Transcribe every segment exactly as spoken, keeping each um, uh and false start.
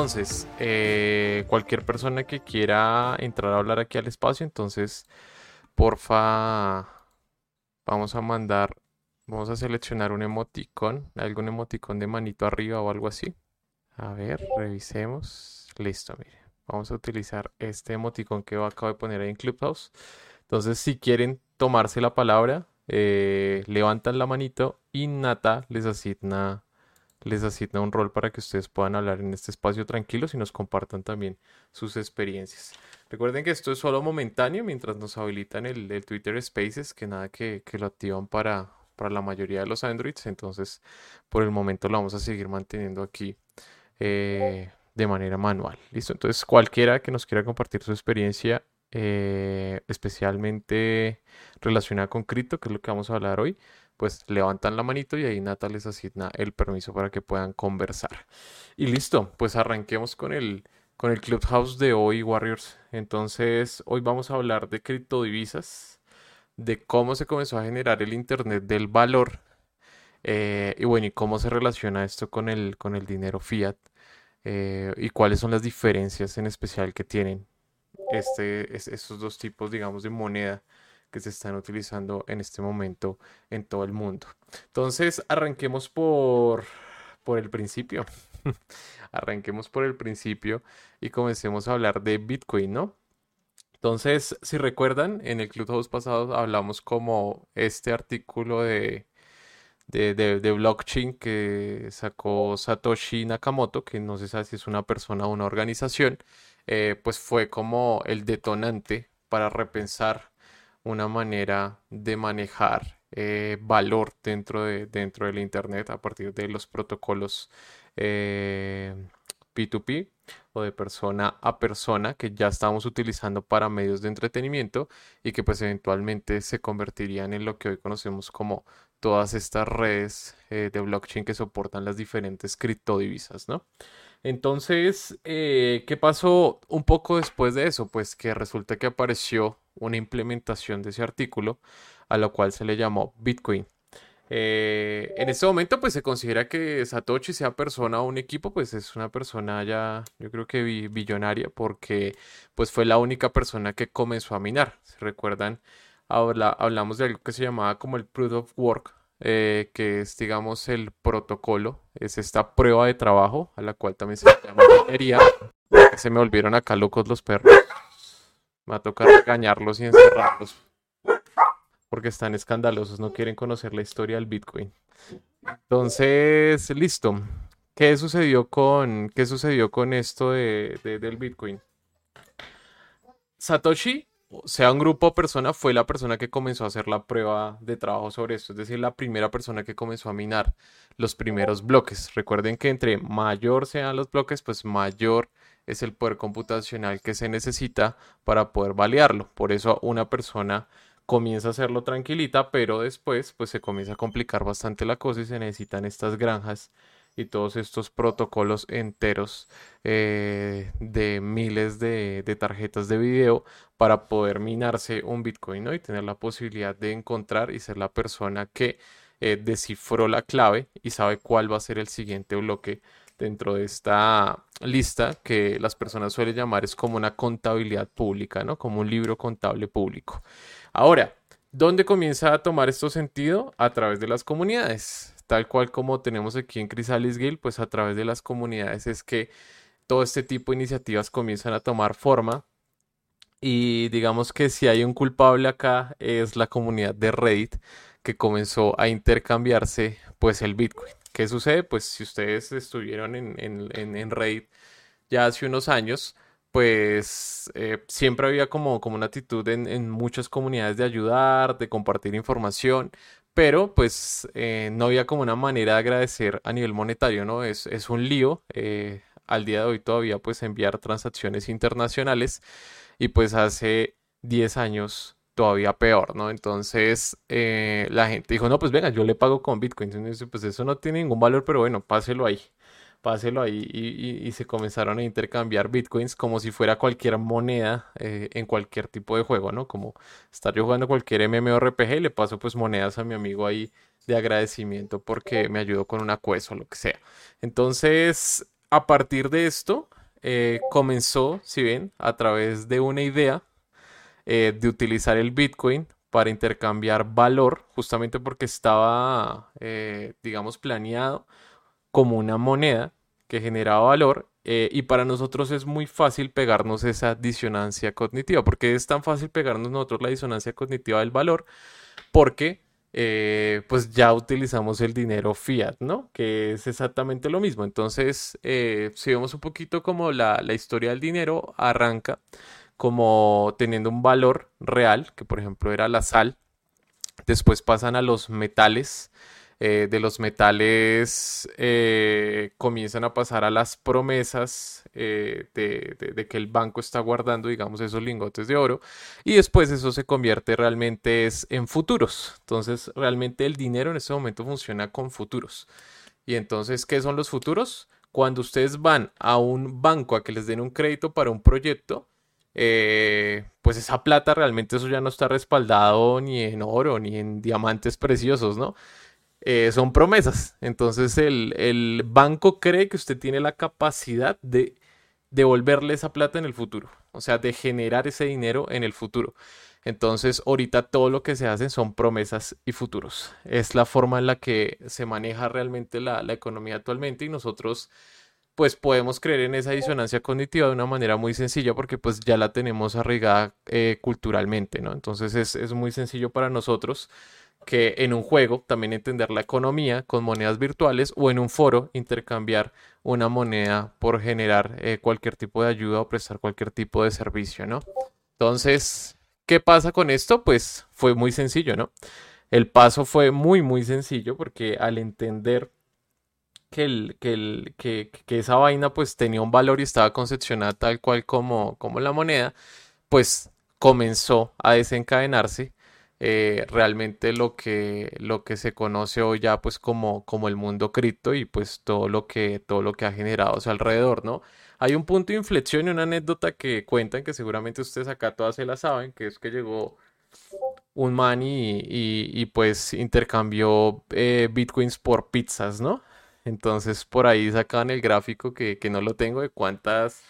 Entonces, eh, cualquier persona que quiera entrar a hablar aquí al espacio, entonces, porfa, vamos a mandar, vamos a seleccionar un emoticón, algún emoticón de manito arriba o algo así. A ver, revisemos. Listo, mire. Vamos a utilizar este emoticón que acabo de poner ahí en Clubhouse. Entonces, si quieren tomarse la palabra, eh, levantan la manito y Nata les asigna, les asigna un rol para que ustedes puedan hablar en este espacio tranquilos y nos compartan también sus experiencias. Recuerden que esto es solo momentáneo mientras nos habilitan el, el Twitter Spaces, que nada que, que lo activan para, para la mayoría de los Androids. Entonces, por el momento lo vamos a seguir manteniendo aquí eh, de manera manual. ¿Listo? Entonces, cualquiera que nos quiera compartir su experiencia, eh, especialmente relacionada con cripto, que es lo que vamos a hablar hoy, pues levantan la manito y ahí Nata les asigna el permiso para que puedan conversar. Y listo, pues arranquemos con el, con el Clubhouse de hoy, Warriors. Entonces, hoy vamos a hablar de criptodivisas, de cómo se comenzó a generar el Internet del valor. Eh, y bueno, y cómo se relaciona esto con el, con el dinero fiat, eh, y cuáles son las diferencias en especial que tienen este, es- estos dos tipos, digamos, de moneda que se están utilizando en este momento en todo el mundo. Entonces, arranquemos por, por el principio. Arranquemos por el principio y comencemos a hablar de Bitcoin, ¿no? Entonces, si recuerdan, en el Clubhouse pasado hablamos como este artículo de de, de- de blockchain que sacó Satoshi Nakamoto, que no se sabe si es una persona o una organización, eh, pues fue como el detonante para repensar una manera de manejar eh, valor dentro de, dentro del Internet a partir de los protocolos eh, P dos P o de persona a persona que ya estamos utilizando para medios de entretenimiento y que pues eventualmente se convertirían en lo que hoy conocemos como todas estas redes eh, de blockchain que soportan las diferentes criptodivisas, ¿no? Entonces, eh, ¿qué pasó un poco después de eso? Pues que resulta que apareció una implementación de ese artículo a lo cual se le llamó Bitcoin. Eh, en este momento, pues se considera que Satoshi, sea persona o un equipo, pues es una persona ya, yo creo que bi- billonaria, porque pues fue la única persona que comenzó a minar. Si recuerdan, habla- hablamos de algo que se llamaba como el Proof of Work, eh, que es, digamos, el protocolo, es esta prueba de trabajo, a la cual también se le llama minería. Se me volvieron acá locos los perros. Me va a tocar regañarlos y encerrarlos porque están escandalosos, no quieren conocer la historia del Bitcoin. Entonces, listo. ¿Qué sucedió con, qué sucedió con esto de, de- del Bitcoin? Satoshi, o sea, un grupo o persona, fue la persona que comenzó a hacer la prueba de trabajo sobre esto, es decir, la primera persona que comenzó a minar los primeros bloques. Recuerden que entre mayor sean los bloques, pues mayor es el poder computacional que se necesita para poder validarlo. Por eso una persona comienza a hacerlo tranquilita, pero después pues se comienza a complicar bastante la cosa y se necesitan estas granjas y todos estos protocolos enteros, eh, de miles de, de tarjetas de video para poder minarse un Bitcoin, ¿no? Y tener la posibilidad de encontrar y ser la persona que eh, descifró la clave y sabe cuál va a ser el siguiente bloque dentro de esta lista que las personas suelen llamar es como una contabilidad pública, ¿no? Como un libro contable público. Ahora, ¿dónde comienza a tomar esto sentido? A través de las comunidades. Tal cual como tenemos aquí en Chrysalis Guild, pues a través de las comunidades es que todo este tipo de iniciativas comienzan a tomar forma. Y digamos que si hay un culpable acá es la comunidad de Reddit que comenzó a intercambiarse pues el Bitcoin. ¿Qué sucede? Pues si ustedes estuvieron en, en, en, en Reddit ya hace unos años, pues eh, siempre había como, como una actitud en, en muchas comunidades de ayudar, de compartir información, pero pues eh, no había como una manera de agradecer a nivel monetario, ¿no? Es, es un lío. Eh, al día de hoy todavía pues enviar transacciones internacionales y pues hace diez años todavía peor, ¿no? Entonces eh, la gente dijo, no, pues venga, yo le pago con Bitcoin. Entonces, pues eso no tiene ningún valor, pero bueno, páselo ahí, páselo ahí y, y- y se comenzaron a intercambiar Bitcoins como si fuera cualquier moneda eh, en cualquier tipo de juego, ¿no? Como estar yo jugando cualquier MMORPG y le paso pues monedas a mi amigo ahí de agradecimiento porque me ayudó con una quest o lo que sea. Entonces, a partir de esto, eh, comenzó, si ven, a través de una idea eh, de utilizar el Bitcoin para intercambiar valor, justamente porque estaba, eh, digamos, planeado como una moneda que generaba valor. Eh, y para nosotros es muy fácil pegarnos esa disonancia cognitiva. ¿Porque es tan fácil pegarnos nosotros la disonancia cognitiva del valor? Porque eh, pues ya utilizamos el dinero fiat, ¿no? Que es exactamente lo mismo. Entonces, eh, si vemos un poquito como la, la historia del dinero, arranca como teniendo un valor real, que por ejemplo era la sal. Después pasan a los metales. Eh, de los metales eh, comienzan a pasar a las promesas eh, de, de- de que el banco está guardando, digamos, esos lingotes de oro. Y después eso se convierte realmente es en futuros. Entonces, realmente el dinero en este momento funciona con futuros. Y entonces, ¿qué son los futuros? Cuando ustedes van a un banco a que les den un crédito para un proyecto, eh, pues esa plata realmente eso ya no está respaldado ni en oro ni en diamantes preciosos, ¿no? Eh, son promesas. Entonces el, el banco cree que usted tiene la capacidad de devolverle esa plata en el futuro, o sea, de generar ese dinero en el futuro. Entonces, ahorita todo lo que se hace son promesas y futuros. Es la forma en la que se maneja realmente la, la economía actualmente y nosotros pues podemos creer en esa disonancia cognitiva de una manera muy sencilla porque pues ya la tenemos arraigada eh, culturalmente, ¿no? Entonces es, es muy sencillo para nosotros que en un juego también entender la economía con monedas virtuales o en un foro intercambiar una moneda por generar eh, cualquier tipo de ayuda o prestar cualquier tipo de servicio, ¿no? Entonces, ¿qué pasa con esto? Pues fue muy sencillo, ¿no? El paso fue muy, muy sencillo porque al entender que, el, que, el, que, que esa vaina pues tenía un valor y estaba concepcionada tal cual como, como la moneda, pues comenzó a desencadenarse eh, realmente lo que, lo que se conoce hoy ya pues como, como el mundo cripto y pues todo lo que, todo lo que ha generado a su alrededor, ¿no? Hay un punto de inflexión y una anécdota que cuentan que seguramente ustedes acá todas se la saben, que es que llegó un man y, y- y, pues intercambió eh, bitcoins por pizzas, ¿no? Entonces por ahí sacaban el gráfico que, que no lo tengo de cuántas,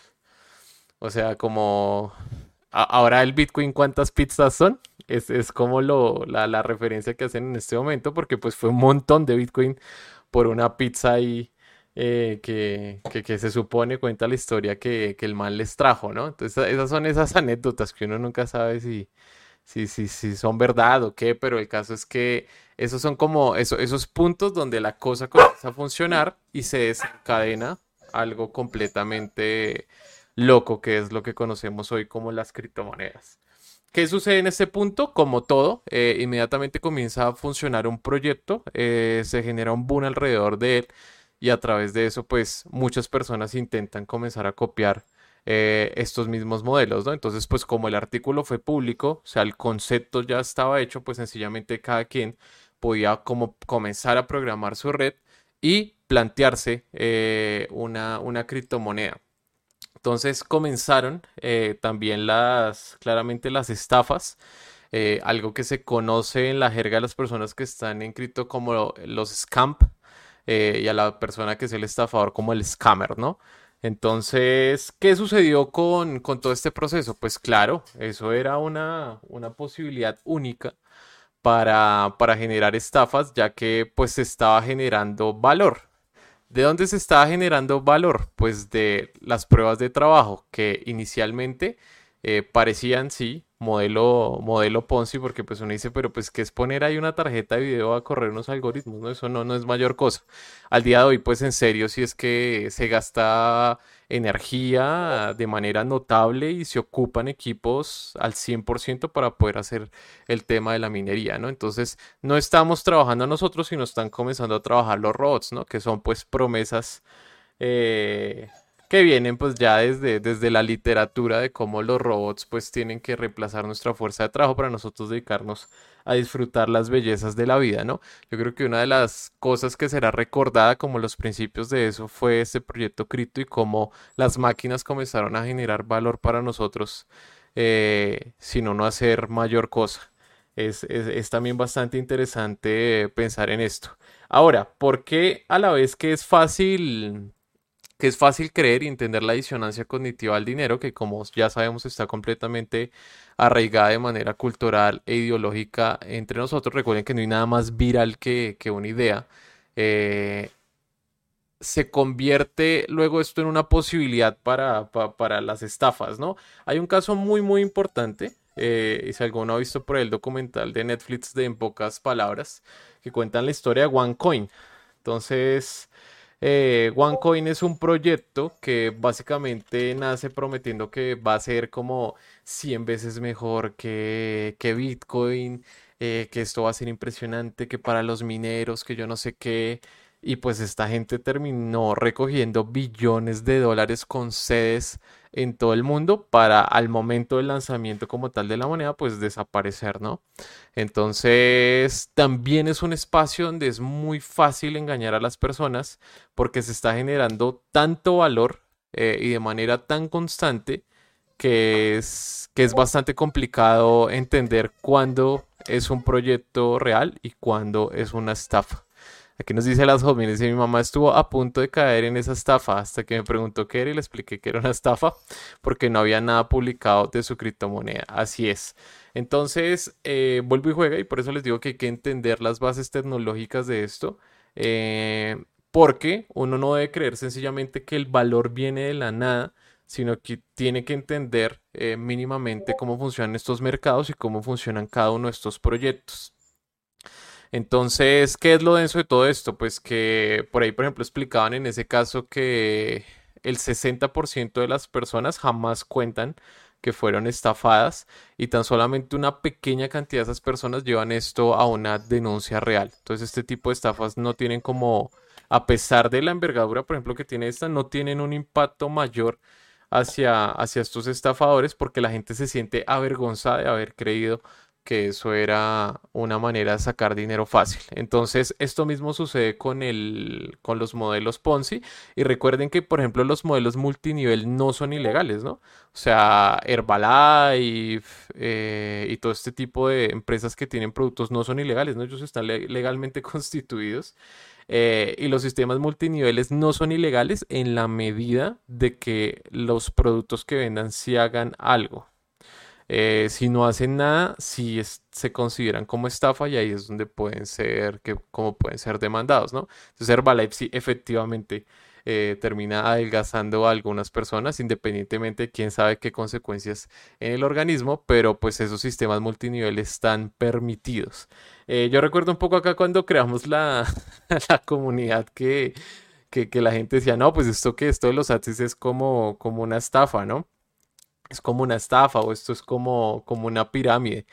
o sea, como a- ahora el Bitcoin, ¿cuántas pizzas son? Es, es como lo, la, la referencia que hacen en este momento, porque pues fue un montón de Bitcoin por una pizza ahí eh, que, que, que se supone cuenta la historia que, que el man les trajo, ¿no? Entonces esas son esas anécdotas que uno nunca sabe si, si, si, si son verdad o qué, pero el caso es que esos son como eso- esos puntos donde la cosa comienza a funcionar y se desencadena algo completamente loco, que es lo que conocemos hoy como las criptomonedas. ¿Qué sucede en este punto? Como todo, eh, inmediatamente comienza a funcionar un proyecto, eh, se genera un boom alrededor de él y a través de eso, pues muchas personas intentan comenzar a copiar eh, estos mismos modelos, ¿no? Entonces, pues como el artículo fue público, o sea, el concepto ya estaba hecho, pues sencillamente cada quien podía como comenzar a programar su red y plantearse eh, una, una criptomoneda. Entonces comenzaron eh, también las, claramente las estafas, eh, algo que se conoce en la jerga de las personas que están en cripto como los scamp, eh, y a la persona que es el estafador como el scammer, ¿no? Entonces, ¿qué sucedió con, con todo este proceso? Pues claro, eso era una, una posibilidad única para, para generar estafas, ya que pues se estaba generando valor. ¿De dónde se estaba generando valor? Pues de las pruebas de trabajo que inicialmente eh, parecían, sí, modelo, modelo Ponzi, porque pues uno dice, pero pues qué es poner ahí una tarjeta de video a correr unos algoritmos, ¿no? Eso no, no es mayor cosa. Al día de hoy, pues en serio, si es que se gasta energía de manera notable y se ocupan equipos al cien por ciento para poder hacer el tema de la minería, ¿no? Entonces, no estamos trabajando nosotros, sino están comenzando a trabajar los robots, ¿no? Que son pues promesas eh, que vienen pues ya desde, desde la literatura de cómo los robots pues tienen que reemplazar nuestra fuerza de trabajo para nosotros dedicarnos a disfrutar las bellezas de la vida, ¿no? Yo creo que una de las cosas que será recordada como los principios de eso fue este proyecto Cripto y cómo las máquinas comenzaron a generar valor para nosotros eh, sin no hacer mayor cosa. Es, es, es también bastante interesante pensar en esto. Ahora, ¿por qué a la vez que es fácil que es fácil creer y entender la disonancia cognitiva al dinero, que como ya sabemos está completamente arraigada de manera cultural e ideológica entre nosotros. Recuerden que no hay nada más viral que, que una idea. Eh, Se convierte luego esto en una posibilidad para, pa- para las estafas, ¿no? Hay un caso muy, muy importante, eh, y si alguno ha visto por el documental de Netflix de En pocas palabras, que cuentan la historia de OneCoin. Entonces, eh, OneCoin es un proyecto que básicamente nace prometiendo que va a ser como cien veces mejor que, que Bitcoin, eh, que esto va a ser impresionante, que para los mineros, que yo no sé qué. Y pues esta gente terminó recogiendo billones de dólares con sedes en todo el mundo para al momento del lanzamiento como tal de la moneda pues desaparecer, ¿no? Entonces también es un espacio donde es muy fácil engañar a las personas porque se está generando tanto valor, eh, y de manera tan constante que es, que es bastante complicado entender cuándo es un proyecto real y cuándo es una estafa. Aquí nos dice las jóvenes y mi mamá estuvo a punto de caer en esa estafa hasta que me preguntó qué era y le expliqué que era una estafa porque no había nada publicado de su criptomoneda. Así es. Entonces, eh, vuelvo y juega y por eso les digo que hay que entender las bases tecnológicas de esto. eh, Porque uno no debe creer sencillamente que el valor viene de la nada, sino que tiene que entender, eh, mínimamente cómo funcionan estos mercados y cómo funcionan cada uno de estos proyectos. Entonces, ¿qué es lo denso de todo esto? Pues que por ahí, por ejemplo, explicaban en ese caso que el sesenta por ciento de las personas jamás cuentan que fueron estafadas y tan solamente una pequeña cantidad de esas personas llevan esto a una denuncia real. Entonces, este tipo de estafas no tienen como, a pesar de la envergadura, por ejemplo, que tiene esta, no tienen un impacto mayor hacia, hacia estos estafadores porque la gente se siente avergonzada de haber creído que eso era una manera de sacar dinero fácil. Entonces, esto mismo sucede con el, con los modelos Ponzi. Y recuerden que, por ejemplo, los modelos multinivel no son ilegales, ¿no? O sea, Herbalife, eh, y todo este tipo de empresas que tienen productos no son ilegales, ¿no? Ellos están le- legalmente constituidos. Eh, y los sistemas multiniveles no son ilegales en la medida de que los productos que vendan sí hagan algo. Eh, si no hacen nada, sí es- se consideran como estafa y ahí es donde pueden ser, que, como pueden ser demandados, ¿no? Entonces Herbalife sí efectivamente, eh, termina adelgazando a algunas personas, independientemente de quién sabe qué consecuencias en el organismo, pero pues esos sistemas multinivel están permitidos. Eh, yo recuerdo un poco acá cuando creamos la, la comunidad que, que, que la gente decía, no, pues esto que esto de los Axis es como, como una estafa, ¿no? Es como una estafa o esto es como, como una pirámide.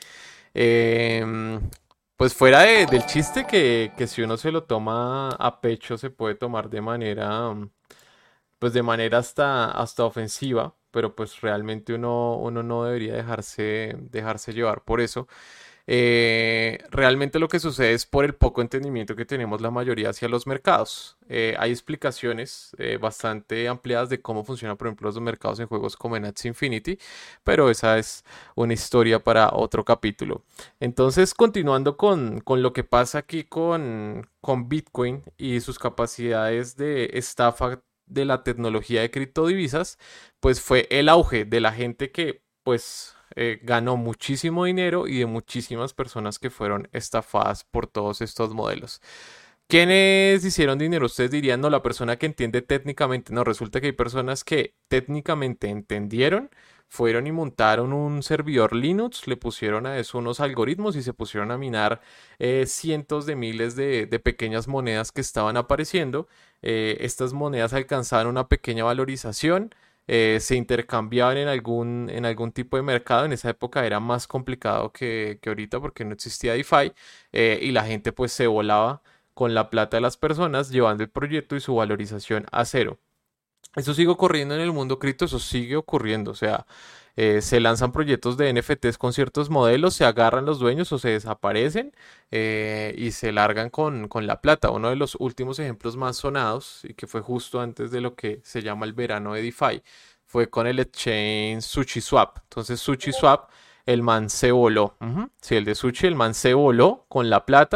Em, pues fuera de- del chiste que, que si uno se lo toma a pecho se puede tomar de manera, mm, pues de manera hasta, hasta ofensiva, pero pues realmente uno, uno no debería dejarse, dejarse llevar por eso. Eh, realmente lo que sucede es por el poco entendimiento que tenemos la mayoría hacia los mercados. Eh, hay explicaciones, eh, bastante ampliadas de cómo funcionan, por ejemplo, los mercados en juegos como en Axie Infinity, pero esa es una historia para otro capítulo. Entonces, continuando con, con lo que pasa aquí con, con Bitcoin y sus capacidades de estafa de la tecnología de criptodivisas, pues fue el auge de la gente que, pues, eh, ganó muchísimo dinero y de muchísimas personas que fueron estafadas por todos estos modelos. ¿Quiénes hicieron dinero? Ustedes dirían, no, la persona que entiende técnicamente. No, resulta que hay personas que técnicamente entendieron, fueron y montaron un servidor Linux, le pusieron a eso unos algoritmos y se pusieron a minar, eh, cientos de miles de, de pequeñas monedas que estaban apareciendo. Eh, estas monedas alcanzaban una pequeña valorización, eh, se intercambiaban en algún, en algún tipo de mercado. En esa época era más complicado que, que ahorita porque no existía DeFi, eh, y la gente pues se volaba con la plata de las personas, llevando el proyecto y su valorización a cero. Eso sigue ocurriendo en el mundo cripto, eso sigue ocurriendo, o sea, eh, se lanzan proyectos de N F Ts con ciertos modelos, se agarran los dueños o se desaparecen, eh, y se largan con, con la plata. Uno de los últimos ejemplos más sonados, y que fue justo antes de lo que se llama el verano de DeFi, fue con el exchange SushiSwap. Entonces SushiSwap, el man se voló. Ujú. Sí, el de Sushi, el man se voló con la plata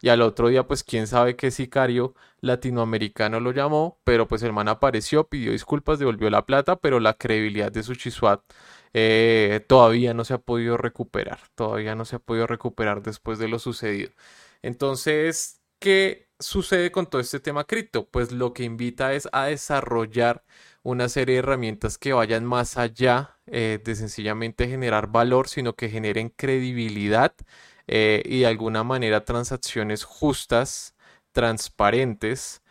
y al otro día pues quién sabe qué sicario latinoamericano lo llamó, pero pues el man apareció, pidió disculpas, devolvió la plata, pero la credibilidad de SushiSwap eh, todavía no se ha podido recuperar, todavía no se ha podido recuperar después de lo sucedido. Entonces, ¿qué sucede con todo este tema cripto? Pues lo que invita es a desarrollar una serie de herramientas que vayan más allá eh, de sencillamente generar valor, sino que generen credibilidad eh, y de alguna manera transacciones justas, transparentes.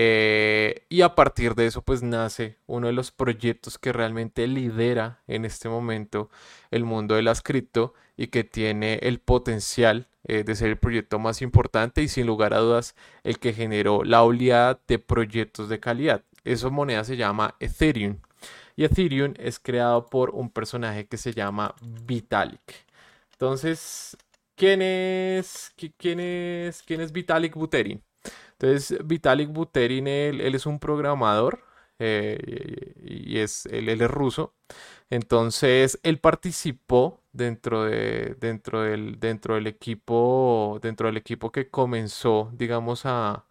Eh, y a partir de eso pues nace uno de los proyectos que realmente lidera en este momento el mundo de las cripto y que tiene el potencial eh, de ser el proyecto más importante y sin lugar a dudas el que generó la oleada de proyectos de calidad. Esa moneda se llama Ethereum y Ethereum es creado por un personaje que se llama Vitalik. Entonces, ¿quién es, quién es, quién es Vitalik Buterin? Entonces, Vitalik Buterin, él, él es un programador eh, y es, él, él es ruso. Entonces, él participó dentro de, dentro del, dentro del equipo, dentro del equipo que comenzó, digamos, a,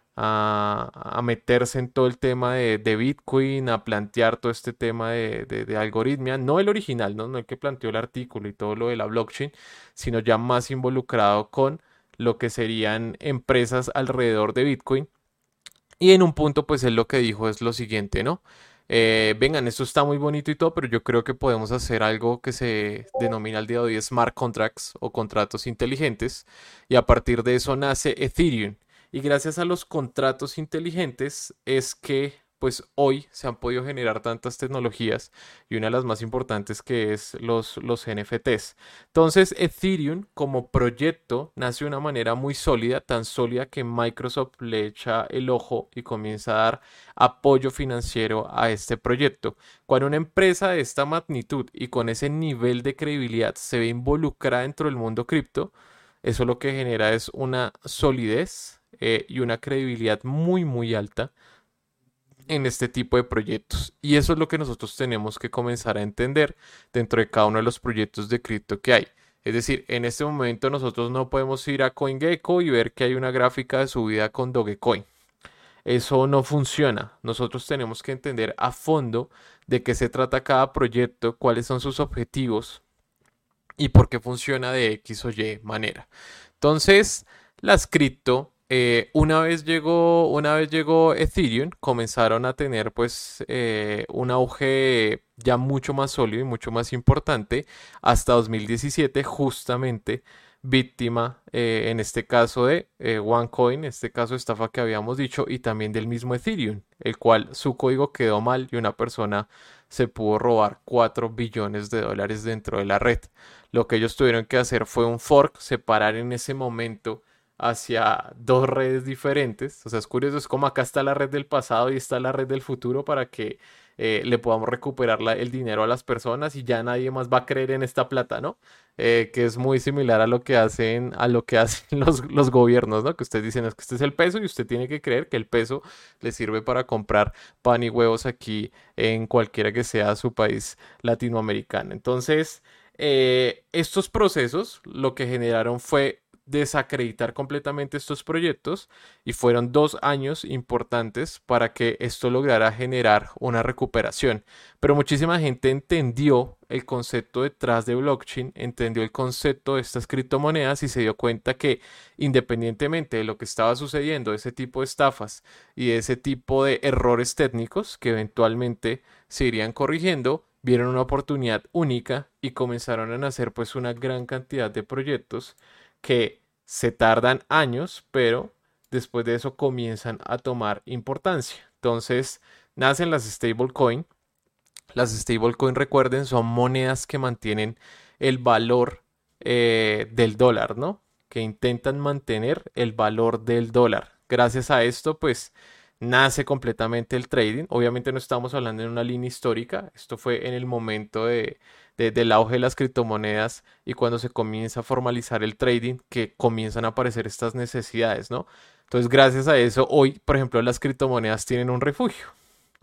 a, a meterse en todo el tema de, de Bitcoin, a plantear todo este tema de, de, de algoritmia, no el original, ¿no? No el que planteó el artículo y todo lo de la blockchain, sino ya más involucrado con lo que serían empresas alrededor de Bitcoin. Y en un punto, pues él lo que dijo es lo siguiente, ¿no? Eh, vengan, esto está muy bonito y todo, pero yo creo que podemos hacer algo que se denomina al día de hoy smart contracts o contratos inteligentes. Y a partir de eso nace Ethereum. Y gracias a los contratos inteligentes es que pues hoy se han podido generar tantas tecnologías y una de las más importantes que es los, los N F Ts. Entonces Ethereum como proyecto nace de una manera muy sólida, tan sólida que Microsoft le echa el ojo y comienza a dar apoyo financiero a este proyecto. Cuando una empresa de esta magnitud y con ese nivel de credibilidad se ve involucrada dentro del mundo cripto, eso lo que genera es una solidez eh, y una credibilidad muy muy alta en este tipo de proyectos. Y eso es lo que nosotros tenemos que comenzar a entender dentro de cada uno de los proyectos de cripto que hay. Es decir, en este momento nosotros no podemos ir a CoinGecko y ver que hay una gráfica de subida con Dogecoin. Eso no funciona. Nosotros tenemos que entender a fondo de qué se trata cada proyecto, cuáles son sus objetivos y por qué funciona de X o Y manera. Entonces, las cripto, eh, una vez llegó, una vez llegó Ethereum, comenzaron a tener pues eh, un auge ya mucho más sólido y mucho más importante hasta dos mil diecisiete, justamente víctima eh, en este caso de eh, OneCoin, en este caso estafa que habíamos dicho, y también del mismo Ethereum, el cual su código quedó mal y una persona se pudo robar cuatro billones de dólares dentro de la red. Lo que ellos tuvieron que hacer fue un fork, separar en ese momento hacia dos redes diferentes. O sea, es curioso, es como acá está la red del pasado y está la red del futuro para que eh, le podamos recuperar la- el dinero a las personas y ya nadie más va a creer en esta plata, ¿no? Eh, que es muy similar a lo que hacen, a lo que hacen los, los gobiernos, ¿no? Que ustedes dicen es que este es el peso y usted tiene que creer que el peso le sirve para comprar pan y huevos aquí en cualquiera que sea su país latinoamericano. Entonces, eh, estos procesos lo que generaron fue desacreditar completamente estos proyectos y fueron dos años importantes para que esto lograra generar una recuperación. Pero muchísima gente entendió el concepto detrás de blockchain, entendió el concepto de estas criptomonedas y se dio cuenta que independientemente de lo que estaba sucediendo, ese tipo de estafas y de ese tipo de errores técnicos que eventualmente se irían corrigiendo, vieron una oportunidad única y comenzaron a nacer pues una gran cantidad de proyectos que se tardan años, pero después de eso comienzan a tomar importancia. Entonces, nacen las stablecoin. Las stablecoin, recuerden, son monedas que mantienen el valor eh, del dólar, ¿no? Que intentan mantener el valor del dólar. Gracias a esto, pues nace completamente el trading. Obviamente no estamos hablando en una línea histórica. Esto fue en el momento de, de- del auge de las criptomonedas y cuando se comienza a formalizar el trading, que comienzan a aparecer estas necesidades, ¿no? Entonces, gracias a eso, hoy, por ejemplo, las criptomonedas tienen un refugio.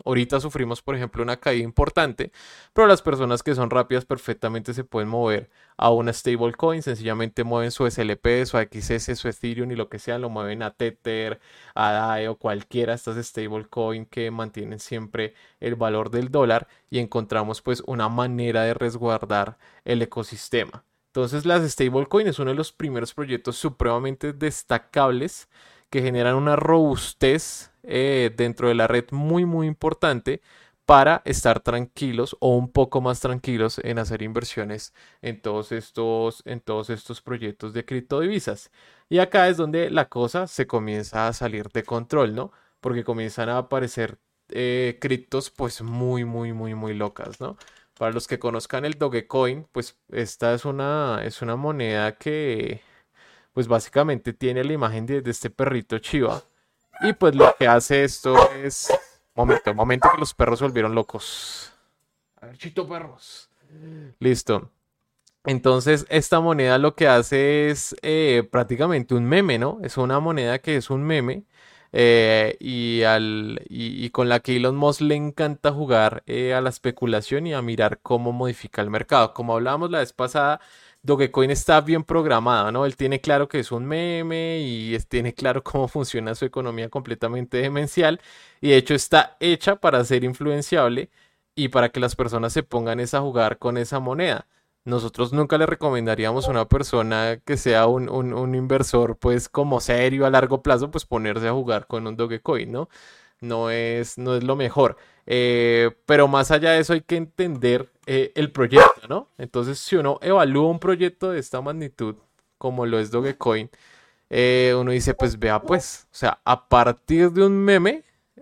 Ahorita sufrimos, por ejemplo, una caída importante, pero las personas que son rápidas perfectamente se pueden mover a una stablecoin, sencillamente mueven su S L P, su X S, su Ethereum y lo que sea, lo mueven a Tether, a D A I o cualquiera de estas stablecoin que mantienen siempre el valor del dólar y encontramos pues una manera de resguardar el ecosistema. Entonces las stablecoin es uno de los primeros proyectos supremamente destacables que generan una robustez eh, dentro de la red muy muy importante para estar tranquilos o un poco más tranquilos en hacer inversiones en todos estos, en todos estos proyectos de criptodivisas. Y acá es donde la cosa se comienza a salir de control, ¿no? Porque comienzan a aparecer eh, criptos pues muy muy muy muy locas, ¿no? Para los que conozcan el Dogecoin, pues esta es una, es una moneda que pues básicamente tiene la imagen de, de este perrito Chiva. Y pues lo que hace esto es... Momento, momento que los perros se volvieron locos. A ver, chito perros. Listo. Entonces, esta moneda lo que hace es eh, prácticamente un meme, ¿no? Es una moneda que es un meme eh, y, al, y, y con la que Elon Musk le encanta jugar eh, a la especulación y a mirar cómo modifica el mercado. Como hablábamos la vez pasada, Dogecoin está bien programado, ¿no? Él tiene claro que es un meme y es- tiene claro cómo funciona su economía completamente demencial y de hecho está hecha para ser influenciable y para que las personas se pongan es a jugar con esa moneda. Nosotros nunca le recomendaríamos a una persona que sea un, un- un inversor, pues como serio a largo plazo, pues ponerse a jugar con un Dogecoin, ¿no? No es, no es lo mejor. Eh, pero más allá de eso hay que entender eh, el proyecto, ¿no? Entonces, si uno evalúa un proyecto de esta magnitud, como lo es Dogecoin, eh, uno dice, pues vea, pues, o sea, a partir de un meme,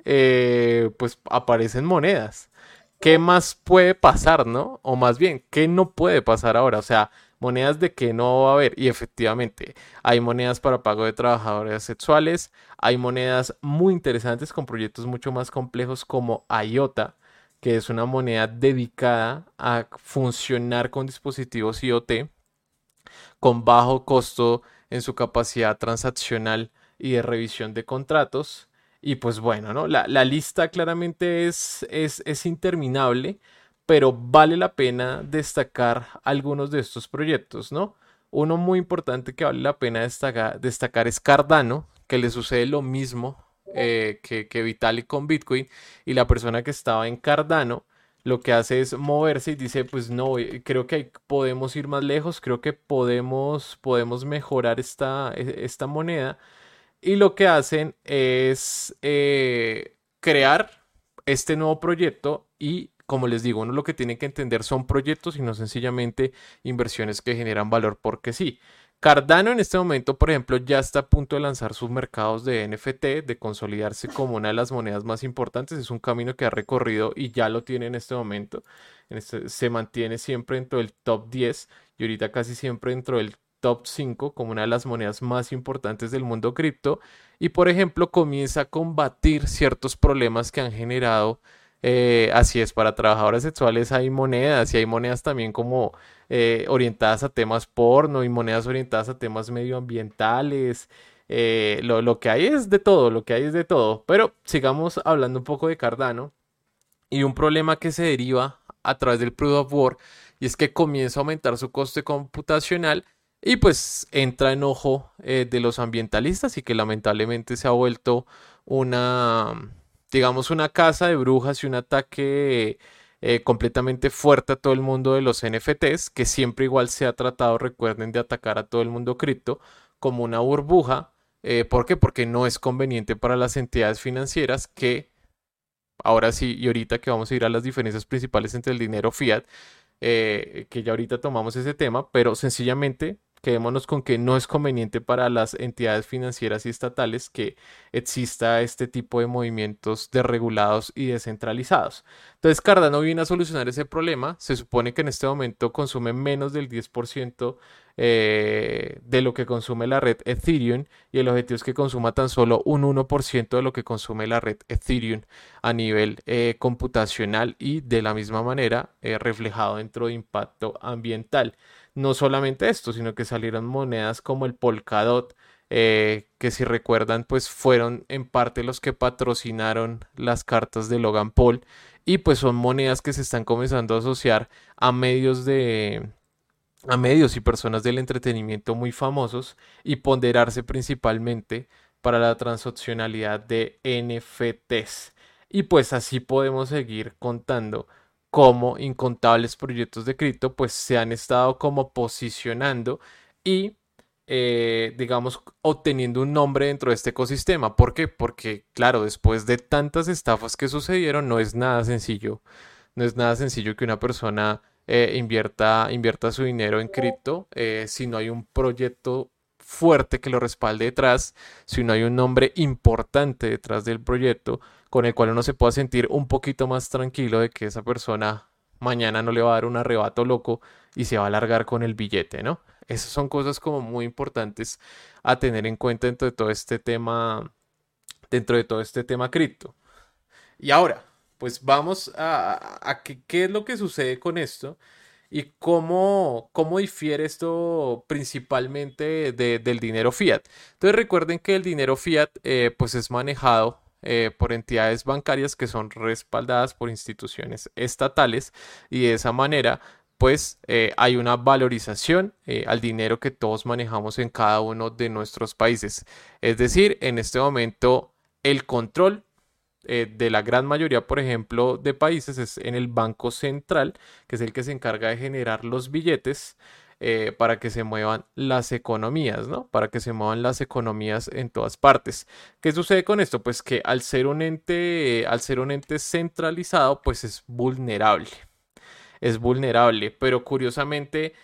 eh, pues aparecen monedas. ¿Qué más puede pasar, no? O más bien, ¿qué no puede pasar ahora? O sea, monedas de que no va a haber. Y efectivamente, hay monedas para pago de trabajadoras sexuales, hay monedas muy interesantes con proyectos mucho más complejos como IOTA, que es una moneda dedicada a funcionar con dispositivos IoT con bajo costo en su capacidad transaccional y de revisión de contratos. Y pues bueno, ¿no? La, la lista claramente es, es, es interminable, pero vale la pena destacar algunos de estos proyectos, ¿no? Uno muy importante que vale la pena destacar, destacar es Cardano, que le sucede lo mismo eh, que, que Vitalik con Bitcoin, y la persona que estaba en Cardano lo que hace es moverse y dice, pues no, eh, creo que hay- podemos ir más lejos, creo que podemos, podemos mejorar esta, e- esta moneda. Y lo que hacen es eh, crear este nuevo proyecto y, como les digo, uno lo que tiene que entender son proyectos y no sencillamente inversiones que generan valor porque sí. Cardano en este momento, por ejemplo, ya está a punto de lanzar sus mercados de N F T, de consolidarse como una de las monedas más importantes. Es un camino que ha recorrido y ya lo tiene en este momento. En este- se mantiene siempre dentro del top diez y ahorita casi siempre dentro del top cinco como una de las monedas más importantes del mundo cripto y por ejemplo comienza a combatir ciertos problemas que han generado, eh, así es, para trabajadoras sexuales hay monedas y hay monedas también como eh, orientadas a temas porno y monedas orientadas a temas medioambientales. Eh, lo, lo que hay es de todo, lo que hay es de todo. Pero sigamos hablando un poco de Cardano y un problema que se deriva a través del Proof of Work y es que comienza a aumentar su coste computacional y pues entra en ojo eh, de los ambientalistas y que lamentablemente se ha vuelto una, digamos, una caza de brujas y un ataque eh, completamente fuerte a todo el mundo de los N F Ts, que siempre igual se ha tratado, recuerden, de atacar a todo el mundo cripto como una burbuja. Eh, ¿Por qué? Porque no es conveniente para las entidades financieras que ahora sí, y ahorita que vamos a ir a las diferencias principales entre el dinero fiat, eh, que ya ahorita tomamos ese tema, pero sencillamente quedémonos con que no es conveniente para las entidades financieras y estatales que exista este tipo de movimientos desregulados y descentralizados. Entonces Cardano viene a solucionar ese problema. Se supone que en este momento consume menos del diez por ciento eh, de lo que consume la red Ethereum y el objetivo es que consuma tan solo un uno por ciento de lo que consume la red Ethereum a nivel eh, computacional y de la misma manera eh, reflejado dentro de impacto ambiental. No solamente esto, sino que salieron monedas como el Polkadot, eh, que si recuerdan, pues fueron en parte los que patrocinaron las cartas de Logan Paul y pues son monedas que se están comenzando a asociar a medios de a medios y personas del entretenimiento muy famosos y ponderarse principalmente para la transaccionalidad de N F Ts. Y pues así podemos seguir contando cómo incontables proyectos de cripto pues se han estado como posicionando y eh, digamos obteniendo un nombre dentro de este ecosistema. ¿Por qué? Porque claro, después de tantas estafas que sucedieron no es nada sencillo no es nada sencillo que una persona eh, invierta, invierta su dinero en cripto eh, si no hay un proyecto fuerte que lo respalde detrás, si no hay un nombre importante detrás del proyecto con el cual uno se pueda sentir un poquito más tranquilo de que esa persona mañana no le va a dar un arrebato loco y se va a largar con el billete, ¿no? Esas son cosas como muy importantes a tener en cuenta dentro de todo este tema, dentro de todo este tema cripto. Y ahora, pues vamos a, a, a qué, qué es lo que sucede con esto y cómo, cómo difiere esto principalmente de- del dinero fiat. Entonces recuerden que el dinero fiat eh, pues es manejado eh, por entidades bancarias que son respaldadas por instituciones estatales y de esa manera pues eh, hay una valorización eh, al dinero que todos manejamos en cada uno de nuestros países. Es decir, en este momento el control eh, de la gran mayoría, por ejemplo, de países es en el Banco Central, que es el que se encarga de generar los billetes eh, para que se muevan las economías, ¿no? Para que se muevan las economías en todas partes. ¿Qué sucede con esto? Pues que al ser un ente, eh, al ser un ente centralizado, pues es vulnerable. Es vulnerable, pero curiosamente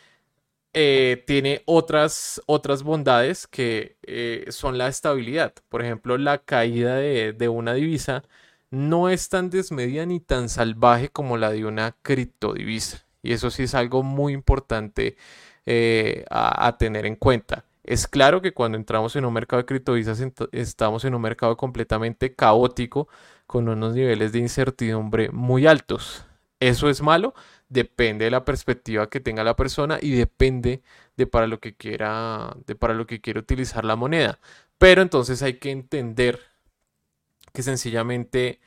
eh, tiene otras, otras bondades que eh, son la estabilidad. Por ejemplo, la caída de, de una divisa no es tan desmedida ni tan salvaje como la de una criptodivisa. Y eso sí es algo muy importante eh, a, a tener en cuenta. Es claro que cuando entramos en un mercado de criptodivisas ent- estamos en un mercado completamente caótico con unos niveles de incertidumbre muy altos. ¿Eso es malo? Depende de la perspectiva que tenga la persona y depende de para lo que quiera, de para lo que quiera utilizar la moneda. Pero entonces hay que entender que sencillamente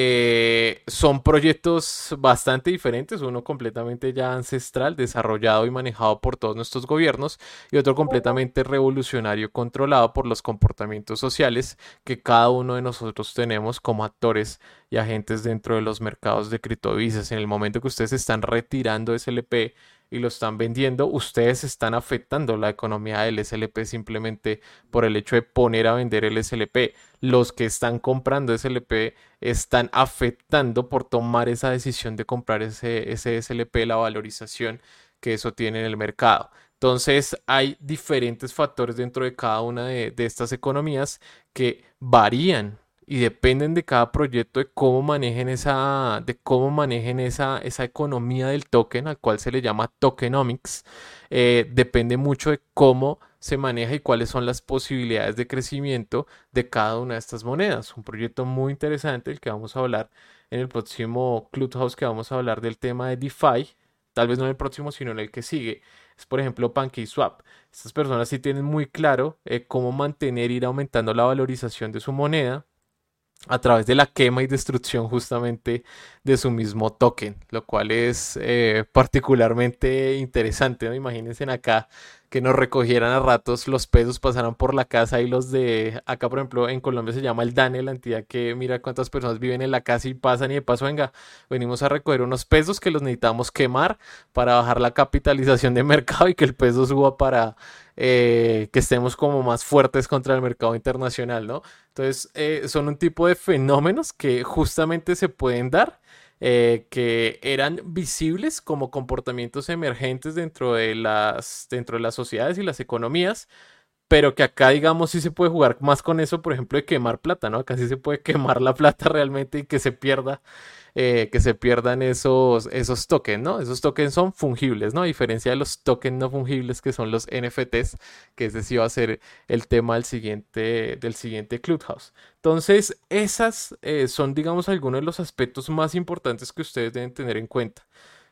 eh, son proyectos bastante diferentes, uno completamente ya ancestral, desarrollado y manejado por todos nuestros gobiernos, y otro completamente revolucionario, controlado por los comportamientos sociales que cada uno de nosotros tenemos como actores y agentes dentro de los mercados de criptodivisas. En el momento que ustedes están retirando S L P y lo están vendiendo, ustedes están afectando la economía del S L P simplemente por el hecho de poner a vender el S L P. Los que están comprando S L P están afectando por tomar esa decisión de comprar ese, ese S L P, la valorización que eso tiene en el mercado. Entonces hay diferentes factores dentro de cada una de, de estas economías que varían y dependen de cada proyecto de cómo manejen esa, de cómo manejen esa, esa economía del token, al cual se le llama tokenomics. Eh, depende mucho de cómo se maneja y cuáles son las posibilidades de crecimiento de cada una de estas monedas. Un proyecto muy interesante el que vamos a hablar en el próximo Clubhouse, que vamos a hablar del tema de DeFi, tal vez no en el próximo, sino en el que sigue. Es por ejemplo PancakeSwap. Estas personas sí tienen muy claro eh, cómo mantener e ir aumentando la valorización de su moneda a través de la quema y destrucción justamente de su mismo token, lo cual es eh, particularmente interesante, ¿no? Imagínense acá que nos recogieran a ratos los pesos, pasaran por la casa y los de acá, por ejemplo, en Colombia se llama el DANE, la entidad que mira cuántas personas viven en la casa y pasan y de paso, venga, venimos a recoger unos pesos que los necesitamos quemar para bajar la capitalización de mercado y que el peso suba para eh, que estemos como más fuertes contra el mercado internacional, ¿no? Entonces, eh, son un tipo de fenómenos que justamente se pueden dar, eh, que eran visibles como comportamientos emergentes dentro de las, dentro de las sociedades y las economías, pero que acá, digamos, sí se puede jugar más con eso, por ejemplo, de quemar plata, ¿no? Acá sí se puede quemar la plata realmente y que se pierda, eh, que se pierdan esos, esos tokens, ¿no? Esos tokens son fungibles, ¿no? A diferencia de los tokens no fungibles que son los N F Ts, que ese sí va a ser el tema del siguiente, del siguiente Clubhouse. Entonces, esas eh, son, digamos, algunos de los aspectos más importantes que ustedes deben tener en cuenta.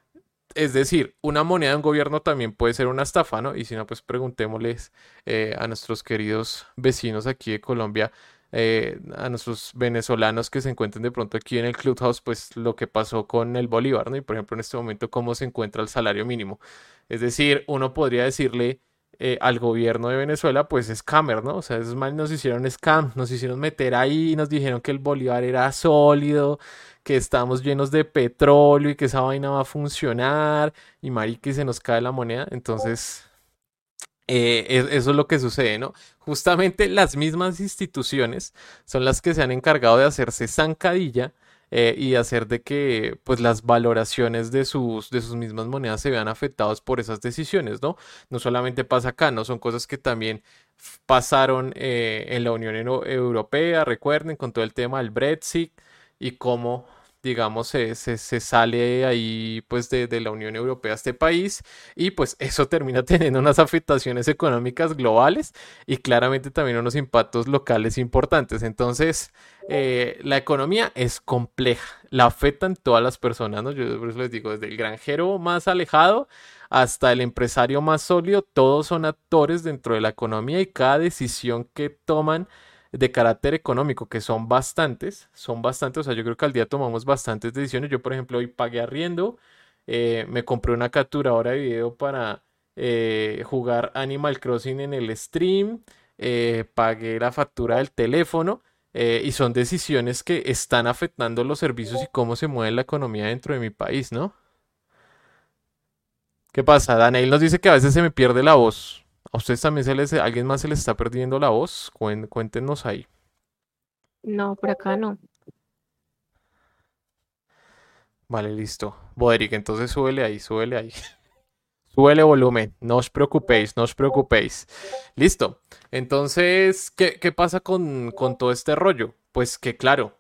Es decir, una moneda de un gobierno también puede ser una estafa, ¿no? Y si no, pues preguntémosles eh, a nuestros queridos vecinos aquí de Colombia, eh, a nuestros venezolanos que se encuentren de pronto aquí en el Clubhouse, pues lo que pasó con el Bolívar, ¿no? Y por ejemplo, en este momento, cómo se encuentra el salario mínimo. Es decir, uno podría decirle eh, al gobierno de Venezuela, pues scammer, ¿no? O sea, esos manes nos hicieron scam, nos hicieron meter ahí y nos dijeron que el Bolívar era sólido, que estamos llenos de petróleo y que esa vaina va a funcionar y marica y se nos cae la moneda. Entonces, eh, es- eso es lo que sucede, ¿no? Justamente las mismas instituciones son las que se han encargado de hacerse zancadilla eh, y de hacer de que pues las valoraciones de sus, de sus mismas monedas se vean afectados por esas decisiones, ¿no? No solamente pasa acá, ¿no? Son cosas que también f- pasaron eh, en la Unión Eno- Europea, recuerden, con todo el tema del Brexit y cómo, digamos, se, se, se sale ahí pues de, de la Unión Europea a este país y pues eso termina teniendo unas afectaciones económicas globales y claramente también unos impactos locales importantes. Entonces, eh, la economía es compleja, la afectan todas las personas, ¿no? Yo por eso les digo, desde el granjero más alejado hasta el empresario más sólido, todos son actores dentro de la economía y cada decisión que toman de carácter económico, que son bastantes, son bastantes, o sea, yo creo que al día tomamos bastantes decisiones. Yo, por ejemplo, hoy pagué arriendo, eh, me compré una capturadora de video para eh, jugar Animal Crossing en el stream, eh, pagué la factura del teléfono eh, y son decisiones que están afectando los servicios y cómo se mueve la economía dentro de mi país, ¿no? ¿Qué pasa? Daniel nos dice que a veces se me pierde la voz. ¿A ustedes también se les, a alguien más se les está perdiendo la voz? Cuen- cuéntenos ahí. No, por acá no. Vale, listo. Boderick, entonces súbele ahí, súbele ahí. Súbele volumen, no os preocupéis, no os preocupéis. Listo. Entonces, ¿qué, qué pasa con, con todo este rollo? Pues que claro,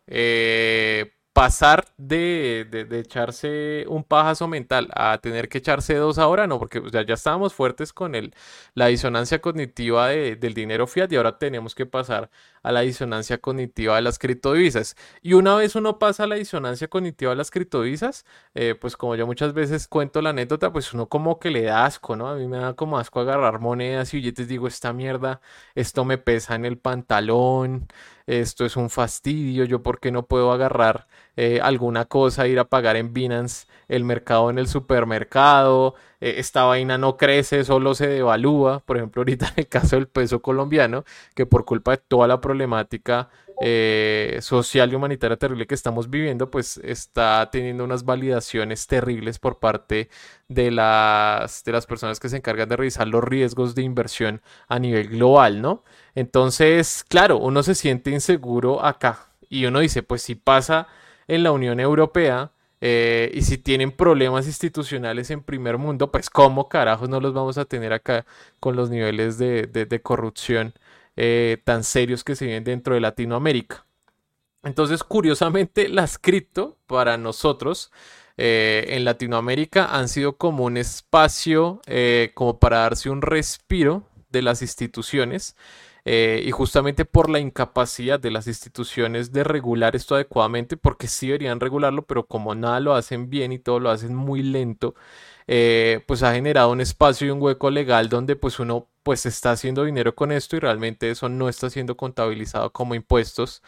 eh, pasar de, de- de echarse un pajazo mental a tener que echarse dos ahora, no, porque pues, ya, ya estábamos fuertes con el, la disonancia cognitiva de- del dinero fiat y ahora tenemos que pasar a la disonancia cognitiva de las criptodivisas. Y una vez uno pasa a la disonancia cognitiva de las criptodivisas, eh, pues como yo muchas veces cuento la anécdota, pues uno como que le da asco, ¿no? A mí me da como asco agarrar monedas y billetes, digo, esta mierda, esto me pesa en el pantalón, esto es un fastidio, yo por qué no puedo agarrar eh, alguna cosa, ir a pagar en Binance el mercado en el supermercado, eh, esta vaina no crece, solo se devalúa, por ejemplo, ahorita en el caso del peso colombiano, que por culpa de toda la problemática eh, social y humanitaria terrible que estamos viviendo, pues está teniendo unas validaciones terribles por parte de las, de las personas que se encargan de revisar los riesgos de inversión a nivel global, ¿no? Entonces, claro, uno se siente inseguro acá y uno dice, pues si pasa en la Unión Europea, eh, y si tienen problemas institucionales en primer mundo, pues cómo carajos no los vamos a tener acá con los niveles de, de, de corrupción eh, tan serios que se viven dentro de Latinoamérica. Entonces, curiosamente, las cripto para nosotros eh, en Latinoamérica han sido como un espacio eh, como para darse un respiro de las instituciones eh, y justamente por la incapacidad de las instituciones de regular esto adecuadamente, porque sí deberían regularlo, pero como nada lo hacen bien y todo lo hacen muy lento, eh, pues ha generado un espacio y un hueco legal donde pues uno pues está haciendo dinero con esto y realmente eso no está siendo contabilizado como impuestos,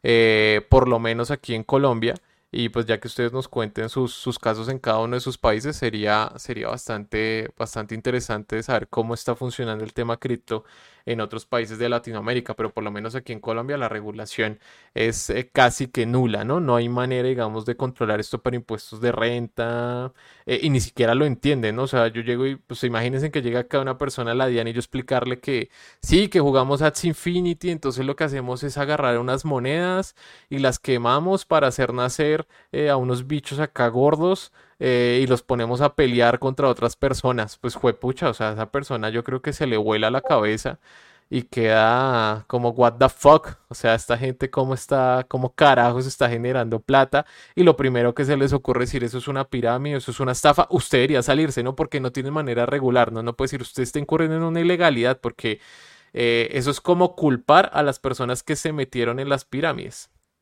eh, por lo menos aquí en Colombia. Y pues ya que ustedes nos cuenten sus, sus casos en cada uno de sus países, sería, sería bastante, bastante interesante saber cómo está funcionando el tema cripto en otros países de Latinoamérica, pero por lo menos aquí en Colombia la regulación es eh, casi que nula, ¿no? No hay manera, digamos, de controlar esto para impuestos de renta, eh, y ni siquiera lo entienden, ¿no? O sea, yo llego y, pues imagínense que llega acá una persona a la DIAN y yo explicarle que sí, que jugamos Ads Infinity, entonces lo que hacemos es agarrar unas monedas y las quemamos para hacer nacer eh, a unos bichos acá gordos eh, y los ponemos a pelear contra otras personas. Pues fue pucha, o sea, esa persona yo creo que se le vuela la cabeza y queda como what the fuck, o sea, esta gente cómo está, cómo carajos está generando plata y lo primero que se les ocurre decir eso es una pirámide, eso es una estafa, usted debería salirse, ¿no? Porque no tiene manera regular, ¿no? No puede decir usted está incurriendo en una ilegalidad porque eh, eso es como culpar a las personas que se metieron en las pirámides.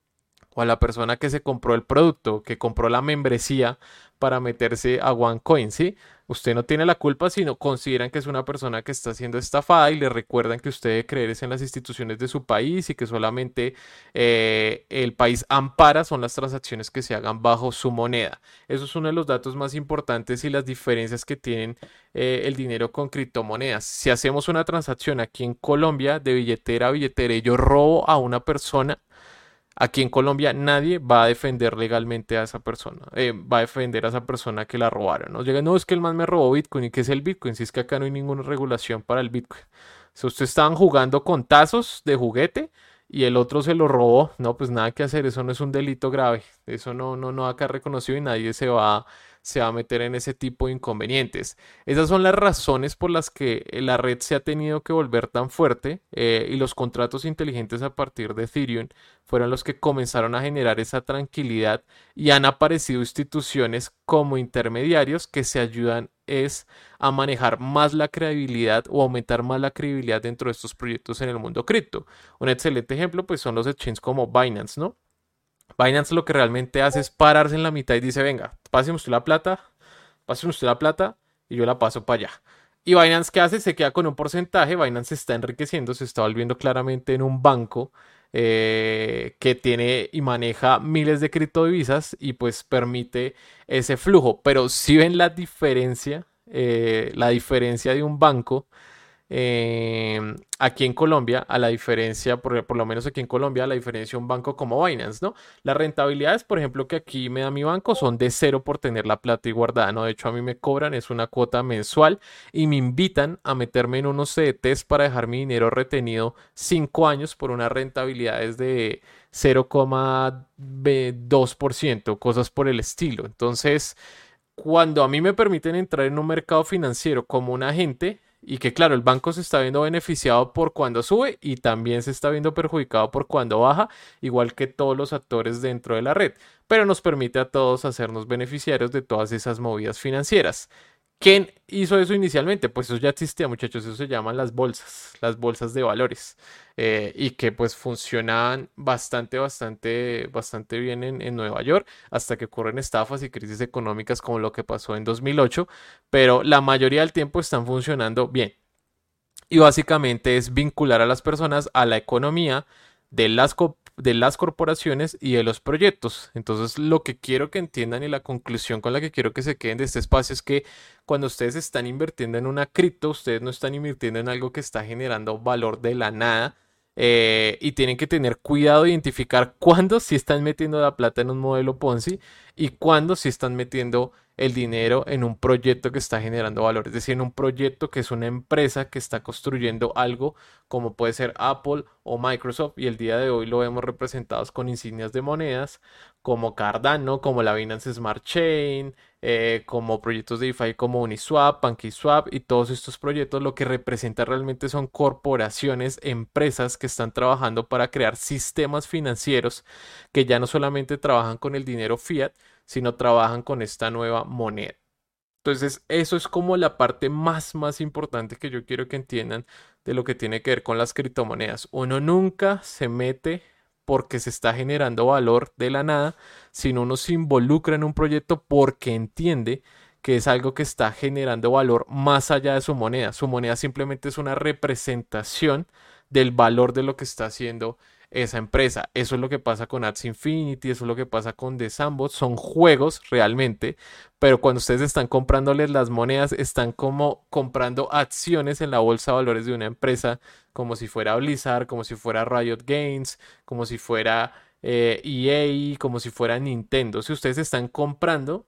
o a la persona que se compró el producto, que compró la membresía para meterse a OneCoin, ¿sí? Usted no tiene la culpa, sino consideran que es una persona que está siendo estafada y le recuerdan que usted debe creer es en las instituciones de su país y que solamente eh, el país ampara son las transacciones que se hagan bajo su moneda. Eso es uno de los datos más importantes y las diferencias que tienen eh, el dinero con criptomonedas. Si hacemos una transacción aquí en Colombia de billetera a billetera y yo robo a una persona, aquí en Colombia nadie va a defender legalmente a esa persona, eh, va a defender a esa persona que la robaron. No llega, no, es que el man me robó Bitcoin. ¿Y qué es el Bitcoin? Si es que acá no hay ninguna regulación para el Bitcoin. Si ustedes estaban jugando con tazos de juguete y el otro se lo robó, no, pues nada que hacer, eso no es un delito grave, eso no, no, no acá reconocido y nadie se va, se va a meter en ese tipo de inconvenientes. Esas son las razones por las que la red se ha tenido que volver tan fuerte eh, y los contratos inteligentes a partir de Ethereum fueron los que comenzaron a generar esa tranquilidad y han aparecido instituciones como intermediarios que se ayudan es a manejar más la credibilidad o aumentar más la credibilidad dentro de estos proyectos en el mundo cripto. Un excelente ejemplo pues son los exchanges como Binance, ¿no? Binance lo que realmente hace es pararse en la mitad y dice, venga, páseme usted la plata, páseme usted la plata y yo la paso para allá. Y Binance, ¿qué hace? Se queda con un porcentaje. Binance se está enriqueciendo, se está volviendo claramente en un banco eh, que tiene y maneja miles de criptodivisas y pues permite ese flujo. Pero si ven la diferencia, eh, la diferencia de un banco eh, aquí en Colombia, a la diferencia, por, por lo menos aquí en Colombia, a la diferencia de un banco como Binance, ¿no? Las rentabilidades, por ejemplo, que aquí me da mi banco son de cero por tener la plata y guardada, ¿no? De hecho, a mí me cobran, es una cuota mensual y me invitan a meterme en unos C D Ts para dejar mi dinero retenido cinco años por unas rentabilidades de cero coma dos por ciento, cosas por el estilo. Entonces, cuando a mí me permiten entrar en un mercado financiero como un agente, y que claro, el banco se está viendo beneficiado por cuando sube y también se está viendo perjudicado por cuando baja, igual que todos los actores dentro de la red, pero nos permite a todos hacernos beneficiarios de todas esas movidas financieras. ¿Quién hizo eso inicialmente? Pues eso ya existía, muchachos, eso se llaman las bolsas, las bolsas de valores, eh, y que pues funcionaban bastante, bastante, bastante bien en, en Nueva York hasta que ocurren estafas y crisis económicas como lo que pasó en dos mil ocho, pero la mayoría del tiempo están funcionando bien. Y básicamente es vincular a las personas a la economía de las, co- de las corporaciones y de los proyectos. Entonces, lo que quiero que entiendan y la conclusión con la que quiero que se queden de este espacio es que cuando ustedes están invirtiendo en una cripto, ustedes no están invirtiendo en algo que está generando valor de la nada. Eh, y tienen que tener cuidado de identificar cuándo sí están metiendo la plata en un modelo Ponzi y cuándo sí están metiendo el dinero en un proyecto que está generando valor, es decir, en un proyecto que es una empresa que está construyendo algo como puede ser Apple o Microsoft y el día de hoy lo vemos representados con insignias de monedas como Cardano, como la Binance Smart Chain, eh, como proyectos de DeFi como Uniswap, PancakeSwap y todos estos proyectos lo que representa realmente son corporaciones, empresas que están trabajando para crear sistemas financieros que ya no solamente trabajan con el dinero fiat, sino trabajan con esta nueva moneda. Entonces, eso es como la parte más, más importante que yo quiero que entiendan de lo que tiene que ver con las criptomonedas. Uno nunca se mete porque se está generando valor de la nada, sino uno se involucra en un proyecto porque entiende que es algo que está generando valor más allá de su moneda. Su moneda simplemente es una representación del valor de lo que está haciendo esa empresa. Eso es lo que pasa con Ads Infinity, eso es lo que pasa con The Sandbox. Son juegos realmente, pero cuando ustedes están comprándoles las monedas, están como comprando acciones en la bolsa de valores de una empresa, como si fuera Blizzard, como si fuera Riot Games, como si fuera eh, E A, como si fuera Nintendo. Si ustedes están comprando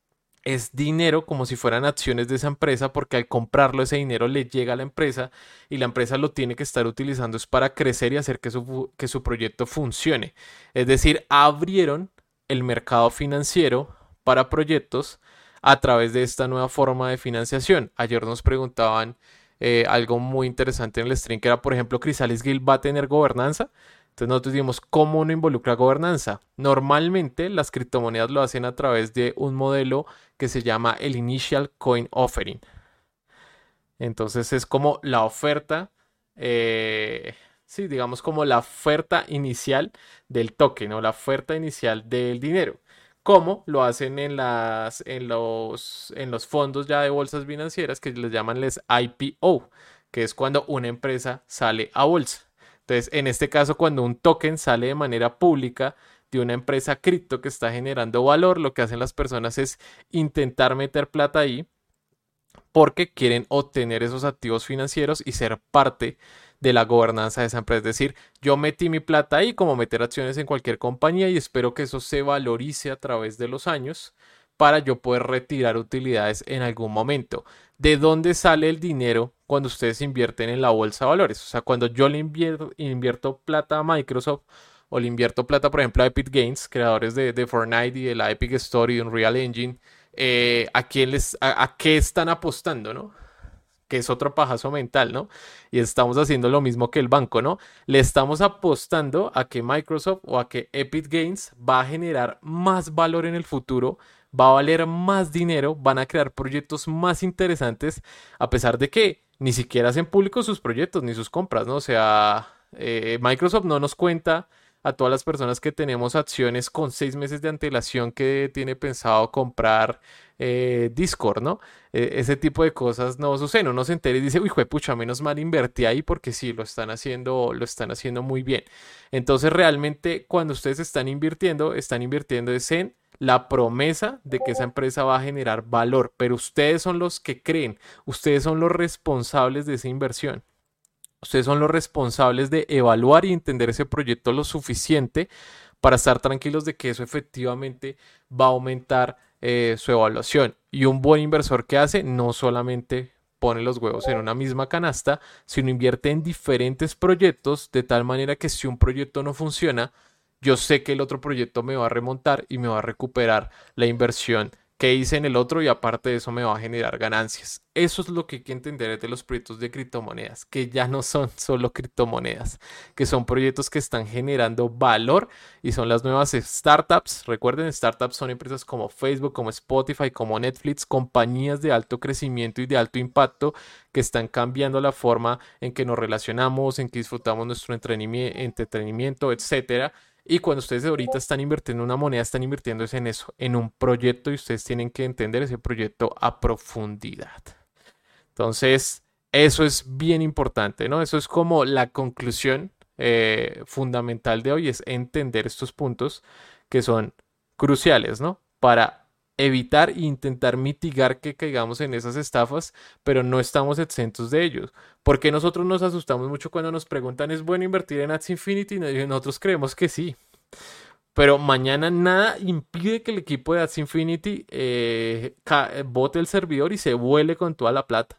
es dinero como si fueran acciones de esa empresa, porque al comprarlo ese dinero le llega a la empresa y la empresa lo tiene que estar utilizando es para crecer y hacer que su, que su proyecto funcione. Es decir, abrieron el mercado financiero para proyectos a través de esta nueva forma de financiación. Ayer nos preguntaban eh, algo muy interesante en el stream que era, por ejemplo, Chrysalis Guild va a tener gobernanza. Entonces nosotros dijimos, ¿cómo no involucra gobernanza? Normalmente las criptomonedas lo hacen a través de un modelo que se llama el Initial Coin Offering. Entonces es como la oferta, eh, sí, digamos como la oferta inicial del token o la oferta inicial del dinero, como lo hacen en las, en los, en los fondos ya de bolsas financieras que les llaman les I P O, que es cuando una empresa sale a bolsa. Entonces, en este caso, cuando un token sale de manera pública de una empresa cripto que está generando valor, lo que hacen las personas es intentar meter plata ahí porque quieren obtener esos activos financieros y ser parte de la gobernanza de esa empresa. Es decir, yo metí mi plata ahí como meter acciones en cualquier compañía y espero que eso se valorice a través de los años para yo poder retirar utilidades en algún momento. ¿De dónde sale el dinero cuando ustedes invierten en la bolsa de valores? O sea, cuando yo le invierto, invierto plata a Microsoft o le invierto plata, por ejemplo, a Epic Games, creadores de, de Fortnite y de la Epic Story y Unreal Engine, eh, ¿a, quién les, a, a qué están apostando, no? Que es otro pajazo mental, ¿no? Y estamos haciendo lo mismo que el banco, ¿no? Le estamos apostando a que Microsoft o a que Epic Games va a generar más valor en el futuro, va a valer más dinero, van a crear proyectos más interesantes, a pesar de que ni siquiera hacen públicos sus proyectos ni sus compras, ¿no? O sea, eh, Microsoft no nos cuenta a todas las personas que tenemos acciones con seis meses de antelación que tiene pensado comprar eh, Discord, ¿no? Eh, ese tipo de cosas no suceden. Uno se entera y dice, uy, pucha, menos mal invertí ahí porque sí, lo están haciendo, lo están haciendo muy bien. Entonces, realmente, cuando ustedes están invirtiendo, están invirtiendo es en la promesa de que esa empresa va a generar valor, pero ustedes son los que creen, ustedes son los responsables de esa inversión. Ustedes son los responsables de evaluar y entender ese proyecto lo suficiente para estar tranquilos de que eso efectivamente va a aumentar eh, su evaluación. Y un buen inversor que hace no solamente pone los huevos en una misma canasta, sino invierte en diferentes proyectos de tal manera que si un proyecto no funciona, yo sé que el otro proyecto me va a remontar y me va a recuperar la inversión que hice en el otro y aparte de eso me va a generar ganancias. Eso es lo que hay que entender de los proyectos de criptomonedas, que ya no son solo criptomonedas, que son proyectos que están generando valor y son las nuevas startups. Recuerden, startups son empresas como Facebook, como Spotify, como Netflix, compañías de alto crecimiento y de alto impacto que están cambiando la forma en que nos relacionamos, en que disfrutamos nuestro entretenimiento, etcétera. Y cuando ustedes ahorita están invirtiendo una moneda, están invirtiendo en eso, en un proyecto y ustedes tienen que entender ese proyecto a profundidad. Entonces, eso es bien importante, ¿no? Eso es como la conclusión eh, fundamental de hoy, es entender estos puntos que son cruciales, ¿no? Para evitar e intentar mitigar que caigamos en esas estafas, pero no estamos exentos de ellos. Porque nosotros nos asustamos mucho cuando nos preguntan, ¿es bueno invertir en Axie Infinity? Y nosotros creemos que sí. Pero mañana nada impide que el equipo de Axie Infinity eh, bote el servidor y se vuele con toda la plata.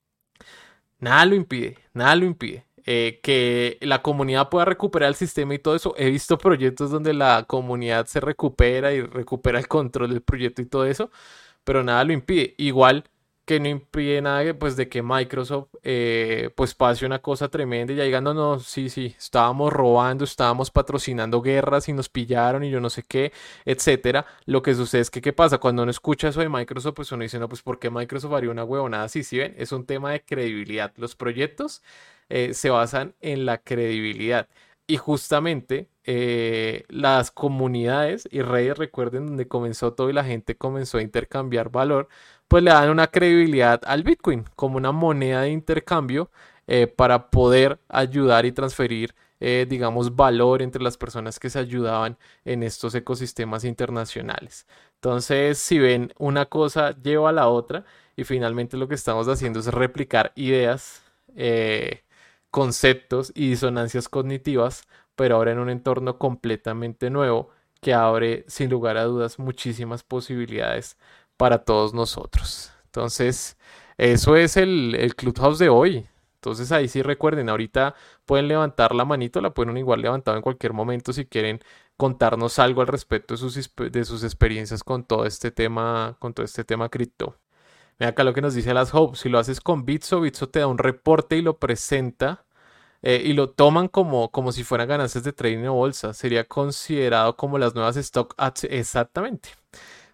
Nada lo impide, nada lo impide. Eh, que la comunidad pueda recuperar el sistema y todo eso. He visto proyectos donde la comunidad se recupera y recupera el control del proyecto y todo eso, pero nada lo impide. Igual que no impide nada pues de que Microsoft eh, pues pase una cosa tremenda y ya digan, no, no, sí, sí, estábamos robando, estábamos patrocinando guerras y nos pillaron y yo no sé qué, etcétera. Lo que sucede es que, ¿qué pasa? Cuando uno escucha eso de Microsoft, pues uno dice, no, pues ¿por qué Microsoft haría una huevonada así? ¿Sí ven? Es un tema de credibilidad. Los proyectos eh, se basan en la credibilidad. Y justamente eh, las comunidades y redes, recuerden, donde comenzó todo y la gente comenzó a intercambiar valor, pues le dan una credibilidad al Bitcoin como una moneda de intercambio eh, para poder ayudar y transferir, eh, digamos, valor entre las personas que se ayudaban en estos ecosistemas internacionales. Entonces, si ven, una cosa lleva a la otra y finalmente lo que estamos haciendo es replicar ideas, eh, conceptos y disonancias cognitivas, pero ahora en un entorno completamente nuevo que abre sin lugar a dudas muchísimas posibilidades para todos nosotros. Entonces, eso es el, el Clubhouse de hoy. Entonces ahí sí recuerden, ahorita pueden levantar la manito, la pueden igual levantar en cualquier momento si quieren contarnos algo al respecto de sus, de sus experiencias con todo este tema, con todo este tema cripto. Mira acá lo que nos dice las Hope, si lo haces con Bitso, Bitso te da un reporte y lo presenta eh, y lo toman como, como si fueran ganancias de trading o bolsa. Sería considerado como las nuevas stock ads. Exactamente.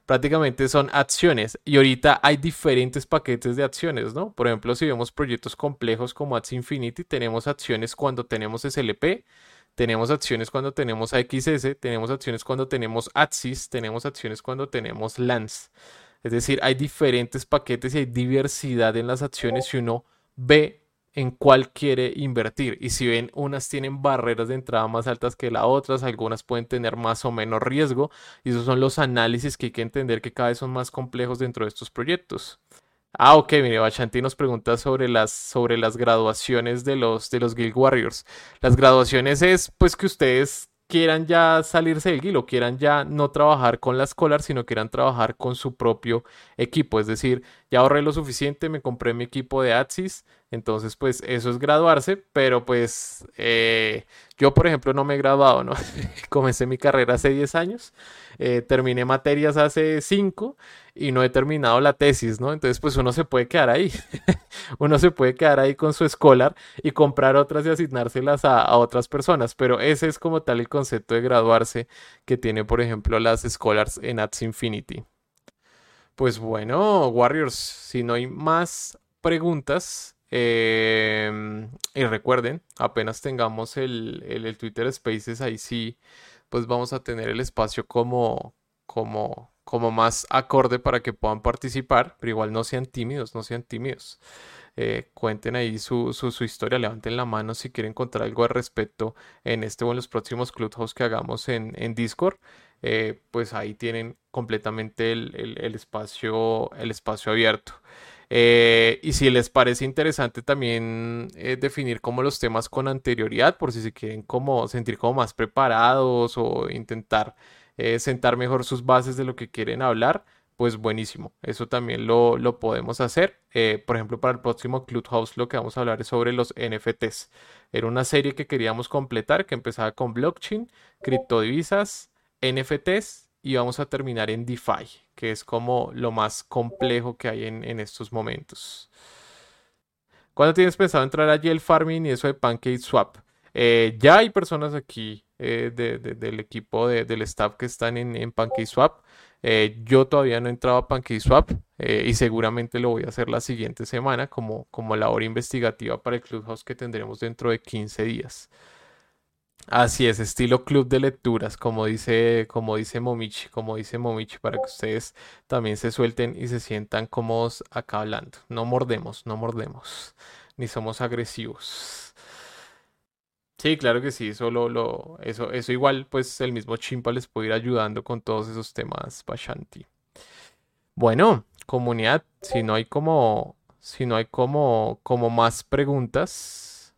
prácticamente son acciones y ahorita hay diferentes paquetes de acciones, ¿no? Por ejemplo, si vemos proyectos complejos como Axie Infinity, tenemos acciones cuando tenemos S L P, tenemos acciones cuando tenemos A X S, tenemos acciones cuando tenemos Axis, tenemos acciones cuando tenemos Lance. Es decir, hay diferentes paquetes y hay diversidad en las acciones y uno ve en cuál quiere invertir. Y si ven, unas tienen barreras de entrada más altas que las otras, algunas pueden tener más o menos riesgo. Y esos son los análisis que hay que entender que cada vez son más complejos dentro de estos proyectos. Ah, ok, mire, Bachanti nos pregunta sobre las, sobre las graduaciones de los, de los Guild Warriors. Las graduaciones es pues que ustedes quieran ya salirse del guild o quieran ya no trabajar con las Scholar, sino quieran trabajar con su propio equipo. Es decir, ya ahorré lo suficiente, me compré mi equipo de Axis, entonces pues eso es graduarse, pero pues eh, yo por ejemplo no me he graduado, ¿no? Comencé mi carrera hace diez años, eh, terminé materias hace cinco y no he terminado la tesis, ¿no? Entonces pues uno se puede quedar ahí, uno se puede quedar ahí con su Scholar y comprar otras y asignárselas a, a otras personas, pero ese es como tal el concepto de graduarse que tiene por ejemplo las Scholars en Axie Infinity. Pues bueno, Warriors, si no hay más preguntas, eh, y recuerden, apenas tengamos el, el, el Twitter Spaces, ahí sí, pues vamos a tener el espacio como, como, como más acorde para que puedan participar, pero igual no sean tímidos, no sean tímidos. Eh, cuenten ahí su, su, su historia, levanten la mano si quieren contar algo al respecto en este o en los próximos Clubhouse que hagamos en, en Discord. Eh, pues ahí tienen completamente el, el, el espacio, el espacio abierto. Eh, y si les parece interesante también eh, definir como los temas con anterioridad, por si se quieren como sentir como más preparados o intentar eh, sentar mejor sus bases de lo que quieren hablar, pues buenísimo. Eso también lo, lo podemos hacer. Eh, por ejemplo, para el próximo Clubhouse lo que vamos a hablar es sobre los N F Ts. Era una serie que queríamos completar que empezaba con blockchain, criptodivisas, N F Ts y vamos a terminar en DeFi, que es como lo más complejo que hay en, en estos momentos. ¿Cuándo tienes pensado entrar allí el farming y eso de PancakeSwap? Eh, ya hay personas aquí eh, de, de, del equipo de, del staff que están en, en PancakeSwap. Eh, yo todavía no he entrado a PancakeSwap eh, y seguramente lo voy a hacer la siguiente semana como, como labor investigativa para el Clubhouse que tendremos dentro de quince días. Así es, estilo club de lecturas, como dice, como dice Momichi, como dice Momichi, para que ustedes también se suelten y se sientan cómodos acá hablando. No mordemos, no mordemos, ni somos agresivos. Sí, claro que sí, eso, lo, lo- eso, eso igual, pues el mismo Chimpa les puede ir ayudando con todos esos temas, Bashanti. Bueno, comunidad, si no hay como, si no hay como, como más preguntas,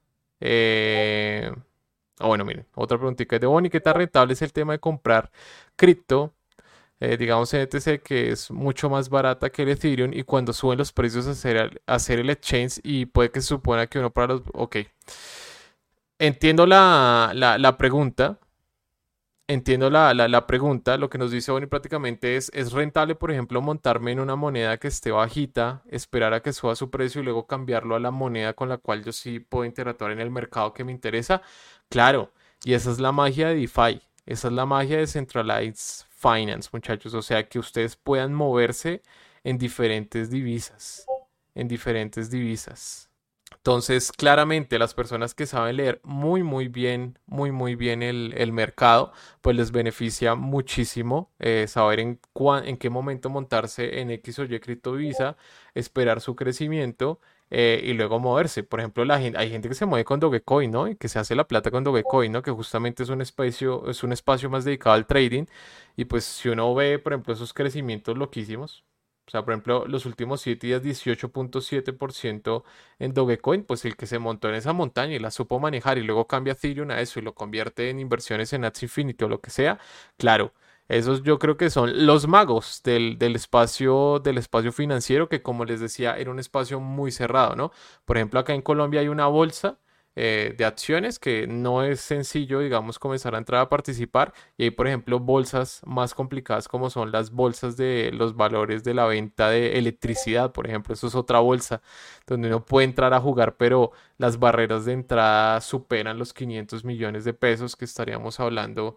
eh, ah, bueno, miren, otra preguntita de Bonnie, ¿qué tan rentable es el tema de comprar cripto? Eh, digamos en E T C que es mucho más barata que el Ethereum y cuando suben los precios hacer, el- hacer el exchange y puede que se supone que uno para los... Ok, entiendo la, la, la pregunta, entiendo la, la, la pregunta, lo que nos dice Bonnie prácticamente es, ¿es rentable, por ejemplo, montarme en una moneda que esté bajita, esperar a que suba su precio y luego cambiarlo a la moneda con la cual yo sí puedo interactuar en el mercado que me interesa? Claro, y esa es la magia de DeFi, esa es la magia de Centralized Finance, muchachos, o sea, que ustedes puedan moverse en diferentes divisas, en diferentes divisas. Entonces, claramente, las personas que saben leer muy, muy bien, muy, muy bien el, el mercado, pues les beneficia muchísimo eh, saber en, cuán- en qué momento montarse en X o Y criptovisa, esperar su crecimiento eh, y luego moverse. Por ejemplo, la gente, hay gente que se mueve con Dogecoin, ¿no? Y que se hace la plata con Dogecoin, ¿no? Que justamente es un espacio, es un espacio más dedicado al trading. Y pues si uno ve, por ejemplo, esos crecimientos loquísimos. O sea, por ejemplo, los últimos siete días, dieciocho punto siete por ciento en Dogecoin, pues el que se montó en esa montaña y la supo manejar y luego cambia Ethereum a eso y lo convierte en inversiones en Axie Infinity o lo que sea, claro, esos yo creo que son los magos del, del espacio, del espacio financiero que como les decía era un espacio muy cerrado, ¿no? Por ejemplo, acá en Colombia hay una bolsa eh, de acciones que no es sencillo, digamos, comenzar a entrar a participar y hay, por ejemplo, bolsas más complicadas como son las bolsas de los valores de la venta de electricidad, por ejemplo, eso es otra bolsa donde uno puede entrar a jugar, pero las barreras de entrada superan los quinientos millones de pesos, que estaríamos hablando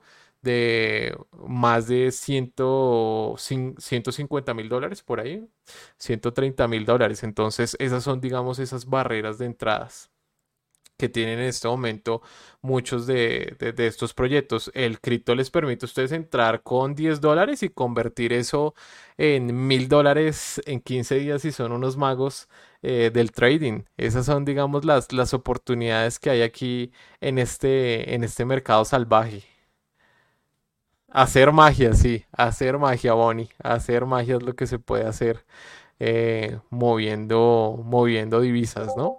de más de cien, ciento cincuenta mil dólares por ahí, ciento treinta mil dólares. Entonces, esas son, digamos, esas barreras de entradas que tienen en este momento muchos de, de- de estos proyectos. El cripto les permite a ustedes entrar con diez dólares y convertir eso en mil dólares en quince días si son unos magos eh, del trading. Esas son, digamos, las, las oportunidades que hay aquí en este, en este mercado salvaje. Hacer magia, sí, hacer magia, Bonnie. Hacer magia es lo que se puede hacer eh, moviendo, moviendo divisas, ¿no?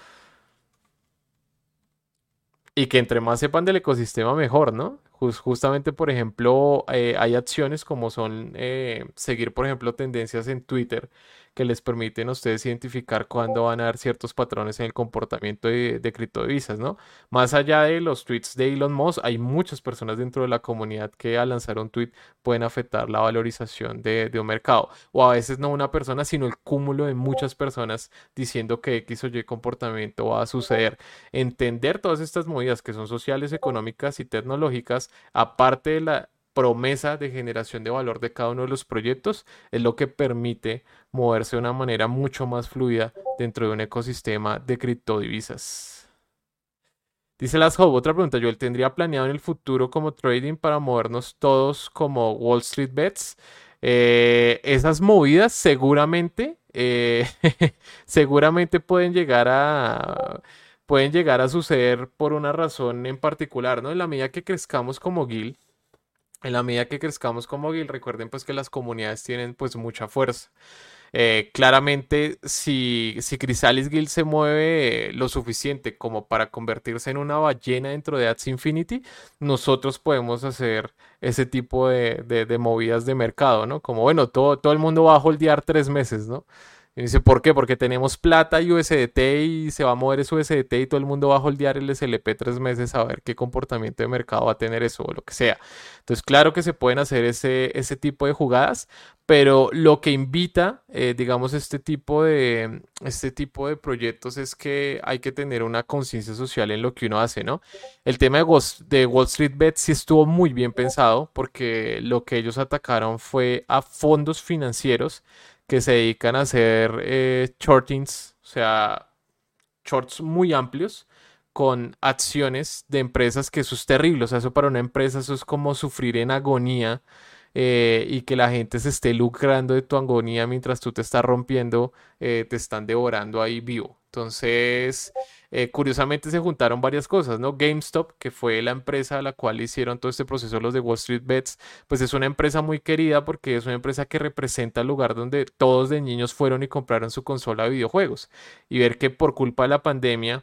Y que entre más sepan del ecosistema, mejor, ¿no? Jus- justamente, por ejemplo, eh, hay acciones como son eh, seguir, por ejemplo, tendencias en Twitter que les permiten a ustedes identificar cuándo van a haber ciertos patrones en el comportamiento de, de criptodivisas, ¿no? Más allá de los tweets de Elon Musk, hay muchas personas dentro de la comunidad que al lanzar un tweet pueden afectar la valorización de, de un mercado. O a veces no una persona, sino el cúmulo de muchas personas diciendo que X o Y comportamiento va a suceder. Entender todas estas movidas que son sociales, económicas y tecnológicas, aparte de la promesa de generación de valor de cada uno de los proyectos, es lo que permite moverse de una manera mucho más fluida dentro de un ecosistema de criptodivisas. Dice Las Hope, otra pregunta, yo tendría planeado en el futuro como trading para movernos todos como Wall Street Bets. Eh, esas movidas seguramente, eh, seguramente pueden llegar a, pueden llegar a suceder por una razón en particular, ¿no? En la medida que crezcamos como guild, en la medida que crezcamos como guild, recuerden pues que las comunidades tienen pues mucha fuerza. Eh, claramente, si, si Chrysalis Guild se mueve lo suficiente como para convertirse en una ballena dentro de Axie Infinity, nosotros podemos hacer ese tipo de, de- de movidas de mercado, ¿no? Como, bueno, todo, todo el mundo va a holdear tres meses, ¿no? Y dice, ¿por qué? Porque tenemos plata y U S D T y se va a mover ese U S D T y todo el mundo va a holdear el S L P tres meses a ver qué comportamiento de mercado va a tener eso o lo que sea. Entonces, claro que se pueden hacer ese, ese tipo de jugadas, pero lo que invita, eh, digamos, este tipo de, este tipo de proyectos es que hay que tener una conciencia social en lo que uno hace, ¿no? El tema de, Ghost- de Wall Street Bet sí estuvo muy bien pensado porque lo que ellos atacaron fue a fondos financieros que se dedican a hacer eh, shortings, o sea, shorts muy amplios con acciones de empresas que eso es terrible. O sea, eso para una empresa eso es como sufrir en agonía eh, y que la gente se esté lucrando de tu agonía mientras tú te estás rompiendo, eh, te están devorando ahí vivo. Entonces, eh, curiosamente se juntaron varias cosas, ¿no? GameStop, que fue la empresa a la cual hicieron todo este proceso los de Wall Street Bets, pues es una empresa muy querida porque es una empresa que representa el lugar donde todos de niños fueron y compraron su consola de videojuegos. Y ver que por culpa de la pandemia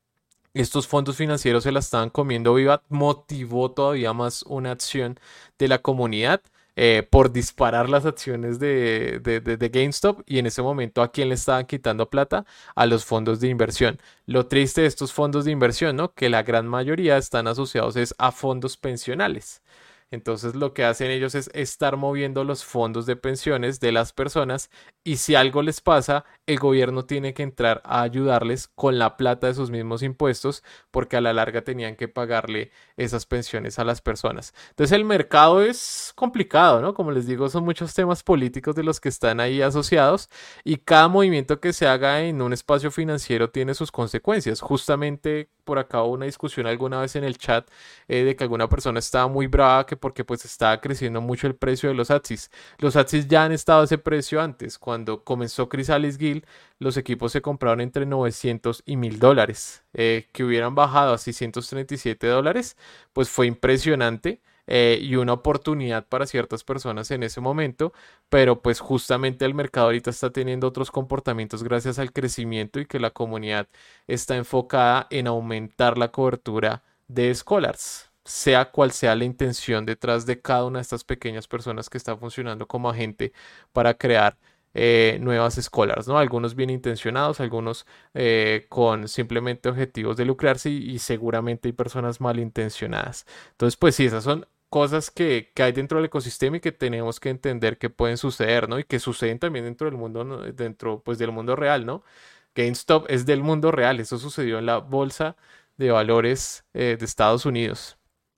estos fondos financieros se la estaban comiendo viva, motivó todavía más una acción de la comunidad eh, por disparar las acciones de, de, de, de GameStop y en ese momento a quién le estaban quitando plata a los fondos de inversión. Lo triste de estos fondos de inversión, ¿no? Que la gran mayoría están asociados es a fondos pensionales. Entonces lo que hacen ellos es estar moviendo los fondos de pensiones de las personas y si algo les pasa, el gobierno tiene que entrar a ayudarles con la plata de sus mismos impuestos porque a la larga tenían que pagarle esas pensiones a las personas. Entonces el mercado es complicado, ¿no? Como les digo, son muchos temas políticos de los que están ahí asociados y cada movimiento que se haga en un espacio financiero tiene sus consecuencias. Justamente por acá hubo una discusión alguna vez en el chat eh, de que alguna persona estaba muy brava que porque pues estaba creciendo mucho el precio de los Axis. Los Axis ya han estado a ese precio antes. Cuando comenzó Chrysalis Guild, los equipos se compraron entre novecientos y mil dólares. Eh, que hubieran bajado a seiscientos treinta y siete dólares, pues fue impresionante. Eh, y una oportunidad para ciertas personas en ese momento, pero pues justamente el mercado ahorita está teniendo otros comportamientos gracias al crecimiento y que la comunidad está enfocada en aumentar la cobertura de Scholars, sea cual sea la intención detrás de cada una de estas pequeñas personas que están funcionando como agente para crear eh, nuevas Scholars, ¿no? Algunos bien intencionados, algunos eh, con simplemente objetivos de lucrarse y, y seguramente hay personas malintencionadas. Entonces, pues sí, esas son cosas que, que hay dentro del ecosistema y que tenemos que entender que pueden suceder, ¿no? Y que suceden también dentro del mundo, ¿no? Dentro, pues, del mundo real, ¿no? GameStop es del mundo real, eso sucedió en la bolsa de valores eh, de Estados Unidos.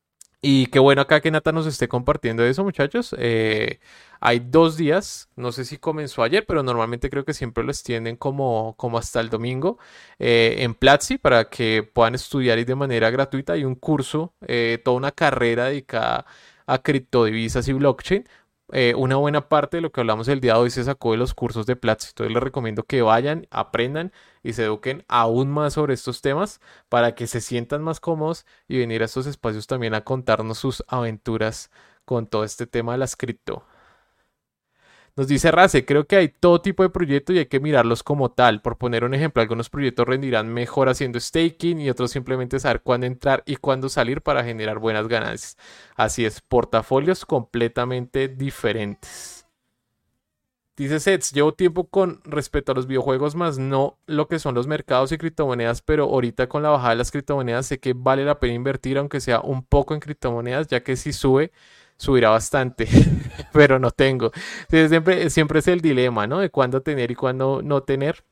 Y qué bueno acá que Nata nos esté compartiendo eso, muchachos. Eh, hay dos días, no sé si comenzó ayer, pero normalmente creo que siempre lo extienden como, como hasta el domingo eh, en Platzi para que puedan estudiar y de manera gratuita. Hay un curso, eh, toda una carrera dedicada a criptodivisas y blockchain. Eh, una buena parte de lo que hablamos el día de hoy se sacó de los cursos de Platzi. Entonces les recomiendo que vayan, aprendan y se eduquen aún más sobre estos temas para que se sientan más cómodos y venir a estos espacios también a contarnos sus aventuras con todo este tema de las cripto. Nos dice Race, creo que hay todo tipo de proyectos y hay que mirarlos como tal. Por poner un ejemplo, algunos proyectos rendirán mejor haciendo staking y otros simplemente saber cuándo entrar y cuándo salir para generar buenas ganancias. Así es, portafolios completamente diferentes. Dice Sets, llevo tiempo con respecto a los videojuegos, más no lo que son los mercados y criptomonedas, pero ahorita con la bajada de las criptomonedas sé que vale la pena invertir, aunque sea un poco en criptomonedas, ya que si sube, subirá bastante, pero no tengo. Entonces, siempre, siempre es el dilema, ¿no? De cuándo tener y cuándo no tener.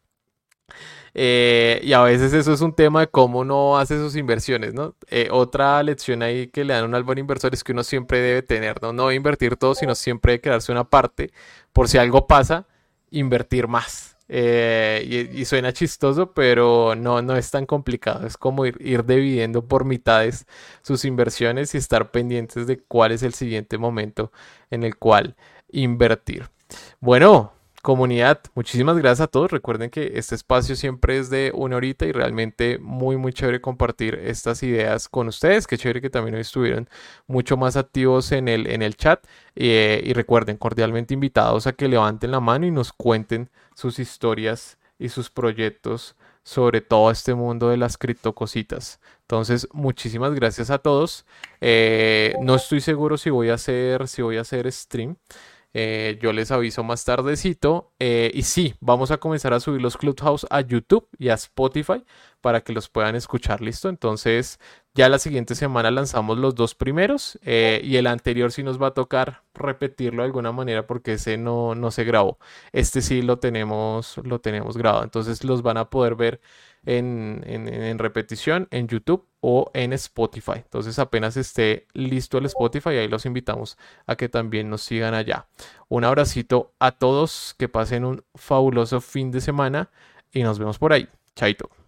Eh, y a veces eso es un tema de cómo uno hace sus inversiones, ¿no? Eh, otra lección ahí que le dan a un al buen inversor es que uno siempre debe tener, ¿no? No debe invertir todo, sino siempre debe quedarse una parte por si algo pasa, invertir más. Eh, y, y, suena chistoso, pero no, no es tan complicado. Es como ir, ir dividiendo por mitades sus inversiones y estar pendientes de cuál es el siguiente momento en el cual invertir. Bueno, comunidad, muchísimas gracias a todos. Recuerden que este espacio siempre es de una horita y realmente muy, muy chévere compartir estas ideas con ustedes. Qué chévere que también hoy estuvieron mucho más activos en el, en el chat. Eh, y recuerden, cordialmente invitados a que levanten la mano y nos cuenten sus historias y sus proyectos sobre todo este mundo de las criptocositas. Entonces, muchísimas gracias a todos. Eh, no estoy seguro si voy a hacer, si voy a hacer stream. Eh, yo les aviso más tardecito. Eh, y sí, vamos a comenzar a subir los Clubhouse a YouTube y a Spotify para que los puedan escuchar. ¿Listo? Entonces, ya la siguiente semana lanzamos los dos primeros. Eh, y el anterior sí nos va a tocar repetirlo de alguna manera porque ese no, no se grabó. Este sí lo tenemos, lo tenemos grabado. Entonces, los van a poder ver en, en, en repetición en YouTube o en Spotify. Entonces apenas esté listo el Spotify, ahí los invitamos a que también nos sigan allá. Un abracito a todos, que pasen un fabuloso fin de semana y nos vemos por ahí. Chaito.